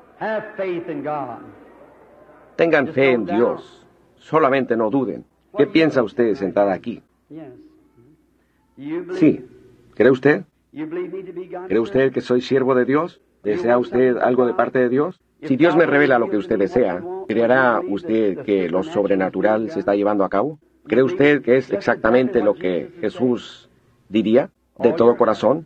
Tengan fe en Dios. Solamente no duden. ¿Qué piensa usted sentada aquí? Sí. ¿Cree usted? ¿Cree usted que soy siervo de Dios? ¿Desea usted algo de parte de Dios? Si Dios me revela lo que usted desea, ¿creerá usted que lo sobrenatural se está llevando a cabo? ¿Cree usted que es exactamente lo que Jesús diría de todo corazón?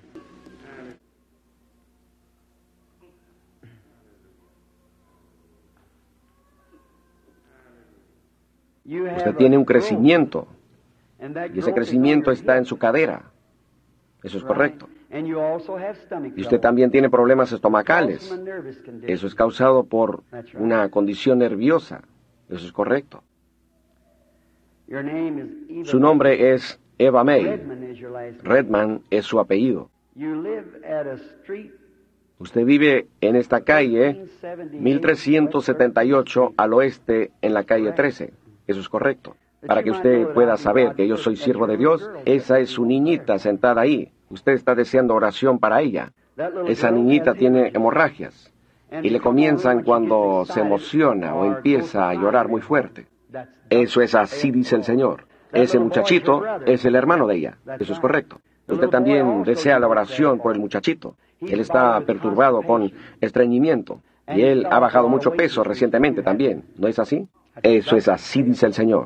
Usted tiene un crecimiento, y ese crecimiento está en su cadera. Eso es correcto. Y usted también tiene problemas estomacales. Eso es causado por una condición nerviosa. Eso es correcto. Su nombre es Eva May. Redman es su apellido. Usted vive en esta calle mil trescientos setenta y ocho al oeste, en la calle trece. Eso es correcto. Para que usted pueda saber que yo soy siervo de Dios, esa es su niñita sentada ahí. Usted está deseando oración para ella. Esa niñita tiene hemorragias y le comienzan cuando se emociona o empieza a llorar muy fuerte. Eso es así, dice el Señor. Ese muchachito es el hermano de ella. Eso es correcto. Usted también desea la oración por el muchachito. Él está perturbado con estreñimiento y él ha bajado mucho peso recientemente también. ¿No es así? Eso es así, dice el Señor.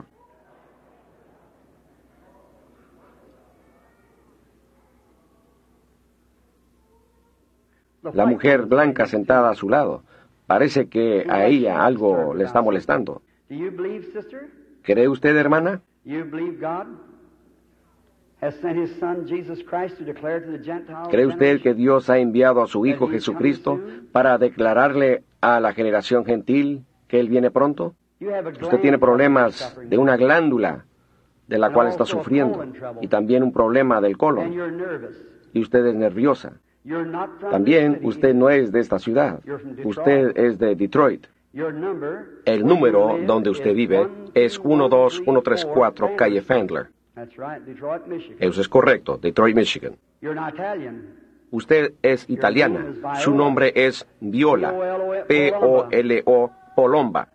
La mujer blanca sentada a su lado. Parece que a ella algo le está molestando. ¿Cree usted, hermana? ¿Cree usted que Dios ha enviado a su Hijo Jesucristo para declararle a la generación gentil que Él viene pronto? Usted tiene problemas de una glándula de la cual está sufriendo y también un problema del colon. Y usted es nerviosa. También usted no es de esta ciudad. Usted es de Detroit. El número donde usted vive es uno dos uno tres cuatro calle Fandler. Eso es correcto, Detroit, Michigan. Usted es italiana. Su nombre es Viola, P O L O, Polomba.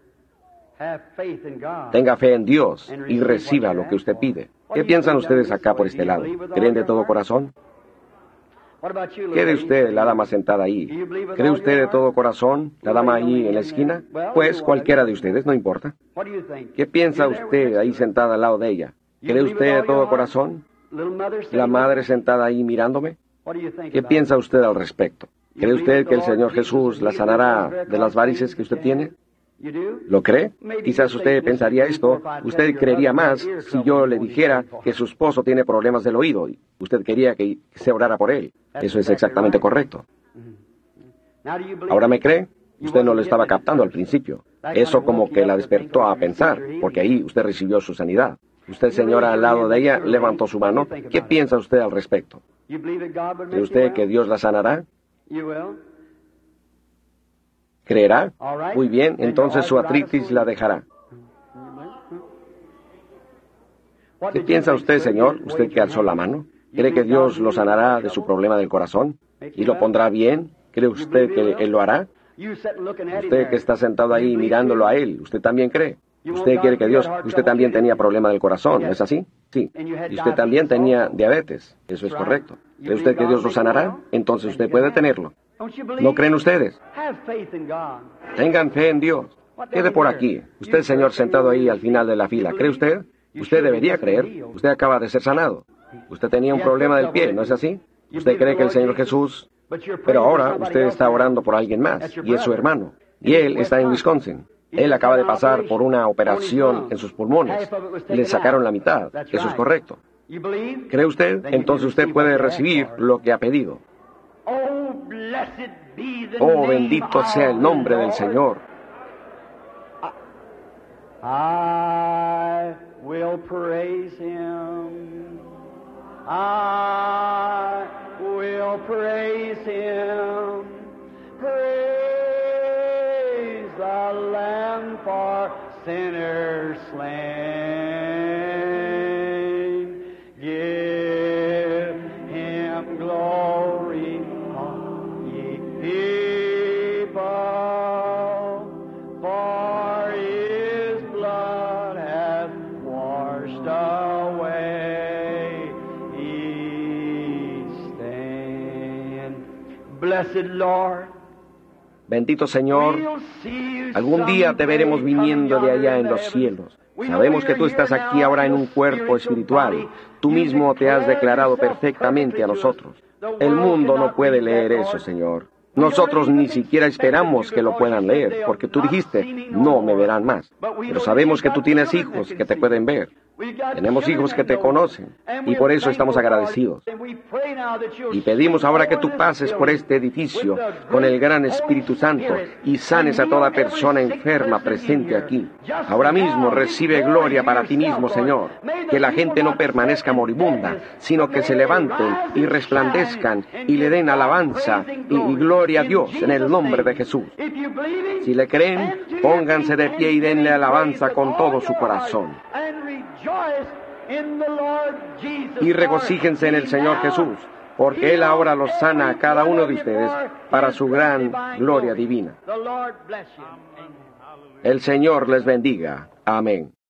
Tenga fe en Dios y reciba lo que usted pide. ¿Qué piensan ustedes acá por este lado? ¿Creen de todo corazón? ¿Qué de usted, la dama sentada ahí? ¿Cree usted de todo corazón, la dama ahí en la esquina? Pues cualquiera de ustedes, no importa. ¿Qué piensa usted ahí sentada al lado de ella? ¿Cree usted de todo corazón? ¿La madre sentada ahí mirándome? ¿Qué piensa usted al respecto? ¿Cree usted que el Señor Jesús la sanará de las varices que usted tiene? ¿Lo cree? Quizás usted pensaría esto. Usted creería más si yo le dijera que su esposo tiene problemas del oído y usted quería que se orara por él. Eso es exactamente correcto. ¿Ahora me cree? Usted no lo estaba captando al principio. Eso como que la despertó a pensar, porque ahí usted recibió su sanidad. Usted, señora, al lado de ella, levantó su mano. ¿Qué piensa usted al respecto? ¿Cree usted que Dios la sanará? ¿Creerá? Muy bien, entonces su artritis la dejará. ¿Qué piensa usted, señor? ¿Usted que alzó la mano? ¿Cree que Dios lo sanará de su problema del corazón? ¿Y lo pondrá bien? ¿Cree usted que Él lo hará? Usted que está sentado ahí mirándolo a Él, ¿usted también cree? Usted quiere que Dios... Usted también tenía problema del corazón, ¿no es así? Sí. Y usted también tenía diabetes. Eso es correcto. ¿Cree usted que Dios lo sanará? Entonces usted puede tenerlo. ¿No creen ustedes? Tengan fe en Dios. Quede por aquí. Usted, señor, sentado ahí al final de la fila. ¿Cree usted? Usted debería creer. Usted acaba de ser sanado. Usted tenía un problema del pie, ¿no es así? Usted cree que el Señor Jesús... Pero ahora usted está orando por alguien más, y es su hermano. Y él está en Wisconsin. Él acaba de pasar por una operación en sus pulmones. Le sacaron la mitad. Eso es correcto. ¿Cree usted? Entonces usted puede recibir lo que ha pedido. Oh, bendito sea el nombre del Señor. I will praise Him. I will praise Him. Praise the Lamb for sinners slain. Give Him glory, all ye people, for His blood hath washed away His stain. Blessed Lord, Bendito Señor, algún día te veremos viniendo de allá en los cielos. Sabemos que tú estás aquí ahora en un cuerpo espiritual. Tú mismo te has declarado perfectamente a nosotros. El mundo no puede leer eso, Señor. Nosotros ni siquiera esperamos que lo puedan leer, porque tú dijiste, no me verán más. Pero sabemos que tú tienes hijos que te pueden ver. Tenemos hijos que te conocen y por eso estamos agradecidos. Y pedimos ahora que tú pases por este edificio con el gran Espíritu Santo y sanes a toda persona enferma presente aquí. Ahora mismo recibe gloria para ti mismo, Señor. Que la gente no permanezca moribunda, sino que se levanten y resplandezcan y le den alabanza y, y gloria a Dios en el nombre de Jesús. Si le creen, pónganse de pie y denle alabanza con todo su corazón. Y regocíjense en el Señor Jesús, porque Él ahora los sana a cada uno de ustedes para su gran gloria divina. El Señor les bendiga. Amén.